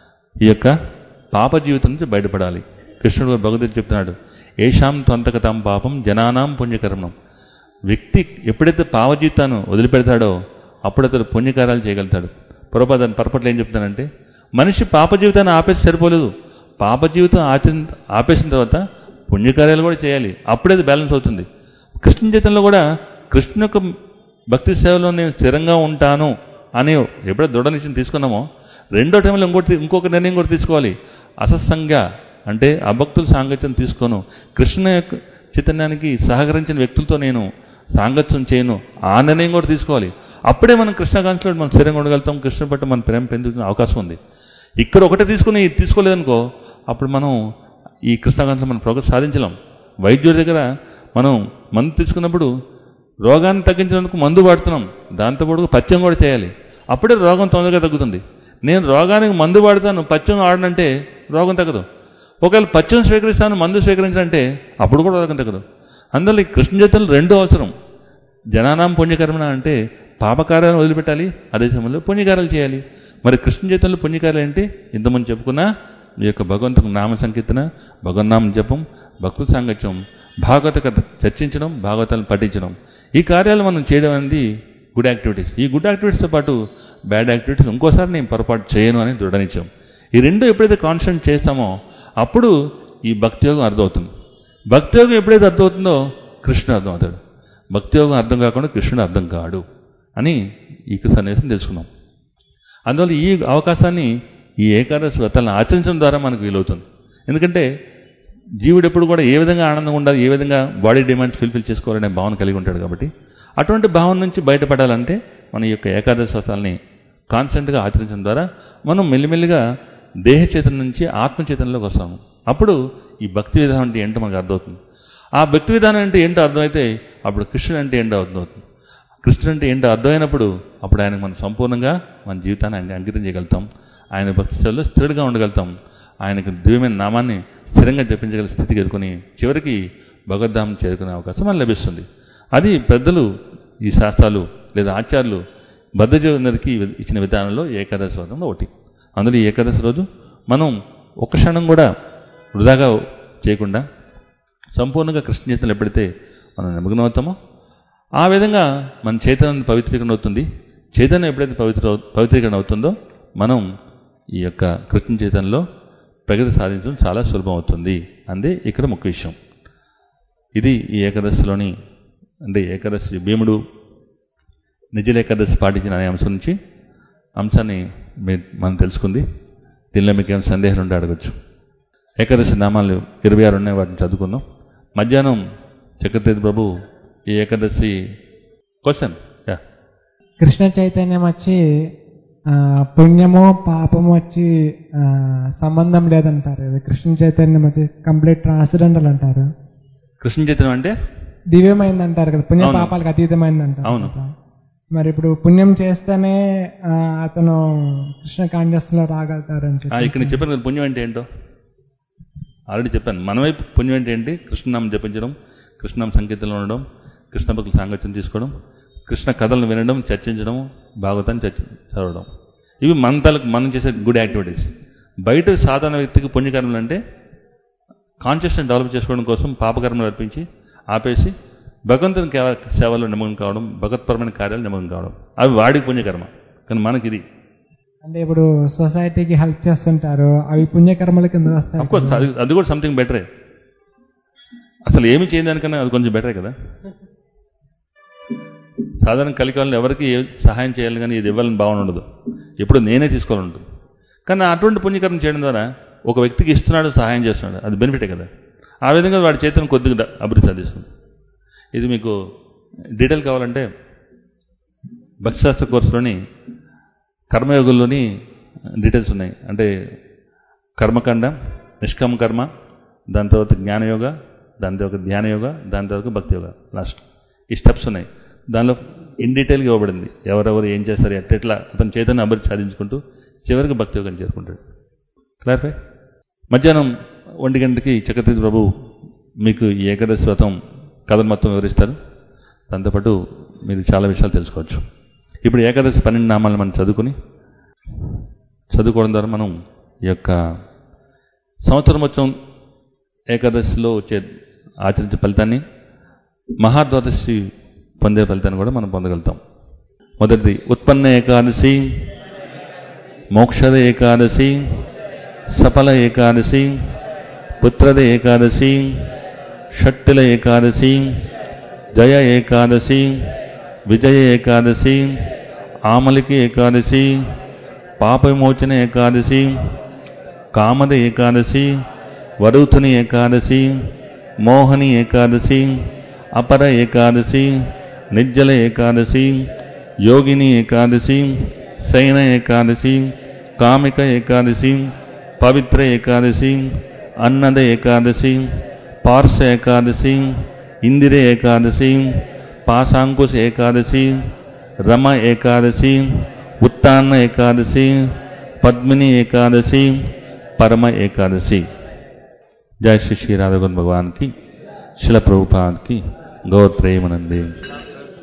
ఈ యొక్క పాప జీవితం నుంచి బయటపడాలి. కృష్ణుడు భగవద్గీత చెప్తున్నాడు, ఏషాం త్వంతకతాం పాపం జనానాం పుణ్యకర్మం. వ్యక్తి ఎప్పుడైతే పాప జీవితాన్ని వదిలిపెడతాడో అప్పుడు అతడు పుణ్యకార్యాలు చేయగలుగుతాడు. ప్రభుపాద పరపట్ల ఏం చెప్తానంటే, మనిషి పాప జీవితాన్ని ఆపేసి సరిపోలేదు, పాప జీవితం ఆపేసిన తర్వాత పుణ్యకార్యాలు కూడా చేయాలి. అప్పుడే బ్యాలెన్స్ అవుతుంది. కృష్ణ చైతన్యంలో కూడా కృష్ణ యొక్క భక్తి సేవలో నేను స్థిరంగా ఉంటాను అని ఎప్పుడైతే దృఢ నిశ్చయం తీసుకున్నామో రెండో టైంలో ఇంకొక నిర్ణయం కూడా తీసుకోవాలి. అసత్సంగ అంటే అభక్తుల సాంగత్యం తీసుకోను, కృష్ణ యొక్క చైతన్యానికి సహకరించిన వ్యక్తులతో నేను సాంగత్యం చేయను, ఆ నిర్ణయం కూడా తీసుకోవాలి. అప్పుడే మనం కృష్ణకాంక్షలో మనం స్థిరంగా ఉండగలుగుతాం. కృష్ణ పట్ల మన ప్రేమ పెంచుకునే అవకాశం ఉంది. ఇక్కడ ఒకటే తీసుకోలేదనుకో అప్పుడు మనం ఈ కృష్ణకాంక్షలో మనం ప్రోగ్రెస్ సాధించలేం. వైద్యుడి దగ్గర మనం మందు తీసుకున్నప్పుడు రోగాన్ని తగ్గించడానికి మందు వాడుతున్నాం, దాంతోపాటు పథ్యం కూడా చేయాలి. అప్పుడే రోగం తొందరగా తగ్గుతుంది. నేను రోగానికి మందు వాడతాను, పథ్యం ఆడనంటే రోగం తగ్గదు. ఒకవేళ పథ్యం స్వీకరిస్తాను, మందు స్వీకరించాలంటే అప్పుడు కూడా రోగం తగ్గదు. అందువల్ల ఈ కృష్ణ చైతన్యం రెండో అవసరం. జనానాం పుణ్యకర్మణ అంటే పాపకార్యాలను వదిలిపెట్టాలి, అదే సమయంలో పుణ్యకార్యాలు చేయాలి. మరి కృష్ణ చైతన్యంలో పుణ్యకార్యాలు ఏంటి? ఇంతమంది చెప్పుకున్నా ఈ యొక్క భగవంతుకు నామ సంకీర్తన, భగవన్నామ జపం, భక్తుల సాంగత్యం, భాగవత కథ చర్చించడం, భాగవతాలను పఠించడం, ఈ కార్యాలు మనం చేయడం అనేది గుడ్ యాక్టివిటీస్. ఈ గుడ్ యాక్టివిటీస్తో పాటు బ్యాడ్ యాక్టివిటీస్ ఇంకోసారి నేను పొరపాటు చేయను అని దృఢనిశ్చయం. ఈ రెండు ఎప్పుడైతే కాన్స్టెంట్ చేస్తామో అప్పుడు ఈ భక్తియోగం అర్థమవుతుంది. భక్తియోగం ఎప్పుడైతే అర్థమవుతుందో కృష్ణుడు అర్థమవుతాడు. భక్తియోగం అర్థం కాకుండా కృష్ణుడు అర్థం కాడు అని ఈ సన్నివేశం తెలుసుకున్నాం. అందువల్ల ఈ అవకాశాన్ని ఈ ఏకాదశి వ్రతాలను ఆచరించడం ద్వారా మనకు వీలవుతుంది. ఎందుకంటే జీవుడు ఎప్పుడు కూడా ఏ విధంగా ఆనందంగా ఉండాలి, ఏ విధంగా బాడీ డిమాండ్స్ ఫుల్ఫిల్ చేసుకోవాలనే భావన కలిగి ఉంటాడు. కాబట్టి అటువంటి భావన నుంచి బయటపడాలంటే మన యొక్క ఏకాదశి వ్రతాలని కాన్స్టెంట్గా ఆచరించడం ద్వారా మనం మెల్లిమెల్లిగా దేహ చైతన్యం నుంచి ఆత్మ చైతన్యంలోకి వస్తాము. అప్పుడు ఈ భక్తి విధానం అంటే ఏంటో మనకు అర్థమవుతుంది. ఆ భక్తి విధానం అంటే ఏంటో అర్థమైతే అప్పుడు కృష్ణుడు అంటే ఏంటో అర్థమవుతుంది. కృష్ణుడు అంటే ఏంటో అర్థమైనప్పుడు అప్పుడు ఆయనకు మనం సంపూర్ణంగా మన జీవితాన్ని అంకితం చేయగలుగుతాం. ఆయన భక్తి సేవలో స్థిరంగా ఉండగలుగుతాం. ఆయనకు దివ్యమైన నామాన్ని స్థిరంగా జపించగల స్థితికి ఎదుర్కొని చివరికి భగవద్ధామం చేరుకునే అవకాశం మనకు లభిస్తుంది. అది పెద్దలు ఈ శాస్త్రాలు లేదా ఆచార్యులు బద్ధజీవునికి ఇచ్చిన విధానంలో ఏకాదశి వ్రతంలో ఒకటి. అందులో ఈ ఏకాదశి రోజు మనం ఒక్క క్షణం కూడా వృధాగా చేయకుండా సంపూర్ణంగా కృష్ణ చైతన్యం ఎప్పుడైతే మనం నిమగ్నం అవుతామో ఆ విధంగా మన చైతన్యం పవిత్రీకరణ అవుతుంది. చైతన్యం ఎప్పుడైతే పవిత్రీకరణ అవుతుందో మనం ఈ యొక్క కృష్ణ చైతన్యంలో ప్రగతి సాధించడం చాలా సులభం అవుతుంది. అందే ఇక్కడ ముఖ్య విషయం. ఇది ఈ ఏకాదశిలోని అంటే ఏకాదశి భీముడు నిజల ఏకాదశి పాటించిన అనే అంశం నుంచి అంశాన్ని మనం తెలుసుకుంది. దీనిలో మీకు ఏమైనా సందేహాలు ఉంటే అడగచ్చు. ఏకాదశి నామాలు 26 ఉన్నాయి, వాటిని చదువుకుందాం. మధ్యాహ్నం చక్రతీర్థ ప్రభు ఈ ఏకాదశి క్వశ్చన్ కృష్ణ చైతన్యం వచ్చి పుణ్యము పాపము వచ్చి సంబంధం లేదంటారు. కృష్ణ చైతన్యం వచ్చి కంప్లీట్ ట్రాన్స్జెండల్ అంటారు. కృష్ణ చైతన్యం అంటే దివ్యమైంది అంటారు కదా, పుణ్య పాపాలకు అతీతమైంది అంటారు. అవును. మరి ఇప్పుడు పుణ్యం చేస్తేనే అతను కృష్ణ కాన్షియస్లో రాగలుగుతారని ఇక్కడ నేను చెప్పాను కదా. పుణ్యం అంటే ఏంటో ఆల్రెడీ చెప్పాను. మనమే పుణ్యం అంటే ఏంటి? కృష్ణనామం జపించడం, కృష్ణనామ సంకీర్తనలో ఉండడం, కృష్ణ భక్తుల సాంగత్యం తీసుకోవడం, కృష్ణ కథలను వినడం, చర్చించడం, భాగవతాన్ని చదవడం. ఇవి మనం చేసే గుడ్ యాక్టివిటీస్. బయట సాధారణ వ్యక్తికి పుణ్యకర్మలు అంటే కాన్షియస్నెస్ డెవలప్ చేసుకోవడం కోసం పాపకర్మలు అర్పించి ఆపేసి భగవంతుని సేవలో నిమగ్నం కావడం, భగవత్పరమైన కార్యాలు నిమగ్నం కావడం, అవి వాడికి పుణ్యకర్మ. కానీ మనకి ఇది అంటే ఇప్పుడు సొసైటీకి హెల్ప్ చేస్తుంటారు, అవి పుణ్యకర్మల కింద వస్తాయి. అఫ్కోర్స్ అది కూడా సంథింగ్ బెటరే. అసలు ఏమి చేయడానికన్నా అది కొంచెం బెటరే కదా. సాధారణ కలికాలంలో ఎవరికి సహాయం చేయాలి కానీ ఇది ఇవ్వాలని భావన ఉండదు, ఎప్పుడు నేనే తీసుకోవాలని ఉంటుంది. కానీ అటువంటి పుణ్యకర్మ చేయడం ద్వారా ఒక వ్యక్తికి ఇస్తున్నాడు, సహాయం చేస్తున్నాడు, అది బెనిఫిటే కదా. ఆ విధంగా వాడి చేతను కొద్దిగా అభివృద్ధి సాధిస్తుంది. ఇది మీకు డీటెయిల్ కావాలంటే భక్తిశాస్త్ర కోర్సులోని కర్మయోగుల్లోని డీటెయిల్స్ ఉన్నాయి. అంటే కర్మకాండ, నిష్కామ కర్మ, దాని తర్వాత జ్ఞానయోగ, దాని తర్వాత ధ్యానయోగ, దాని తర్వాత భక్తి యోగ, లాస్ట్ ఈ స్టెప్స్ ఉన్నాయి. దానిలో ఇన్ డీటెయిల్గా ఇవ్వబడింది ఎవరెవరు ఏం చేస్తారు, ఎట్లా అతను చైతన్య అభివృద్ధి సాధించుకుంటూ చివరికి భక్తి యోగం చేరుకుంటాడు. క్లారిఫై. మధ్యాహ్నం 1 గంటకి చక్రతీర్థ ప్రభు మీకు ఈ ఏకాదశి వ్రతం కథను మొత్తం వివరిస్తారు. దాంతోపాటు మీరు చాలా విషయాలు తెలుసుకోవచ్చు. ఇప్పుడు ఏకాదశి 12 నామాలను మనం చదువుకోవడం ద్వారా మనం ఈ యొక్క సంవత్సరం మొత్తం ఏకాదశిలో ఆచరించే ఫలితాన్ని, మహాద్వాదశి పొందే ఫలితాన్ని కూడా మనం పొందగలుగుతాం. మొదటిది ఉత్పన్న ఏకాదశి, మోక్షద ఏకాదశి, సఫల ఏకాదశి, పుత్రద ఏకాదశి, షట్టిల ఏకాదశి, జయ ఏకాదశి, విజయ ఏకాదశి, ఆమలికి ఏకాదశి, పాప విమోచన ఏకాదశి, కామద ఏకాదశి, వరుతుని ఏకాదశి, మోహని ఏకాదశి, అపర ఏకాదశి, నిర్జల ఏకాదశి, యోగిని ఏకాదశి, శయన ఏకాదశి, కామిక ఏకాదశి, పవిత్ర ఏకాదశి, అన్నద ఏకాదశి, పార్శ ఏకాదశి, ఇందిర ఏకాదశి, పాశాంకుశ ఏకాదశి, రమ ఏకాదశి, ఉత్తాన్న ఏకాదశి, పద్మిని ఏకాదశి, పరమ ఏకాదశి. జై శ్రీ శ్రీ రాధాగోవింద భగవాన్ కి, శిల ప్రభుపాద్ కి, గౌర్ ప్రేమానందే.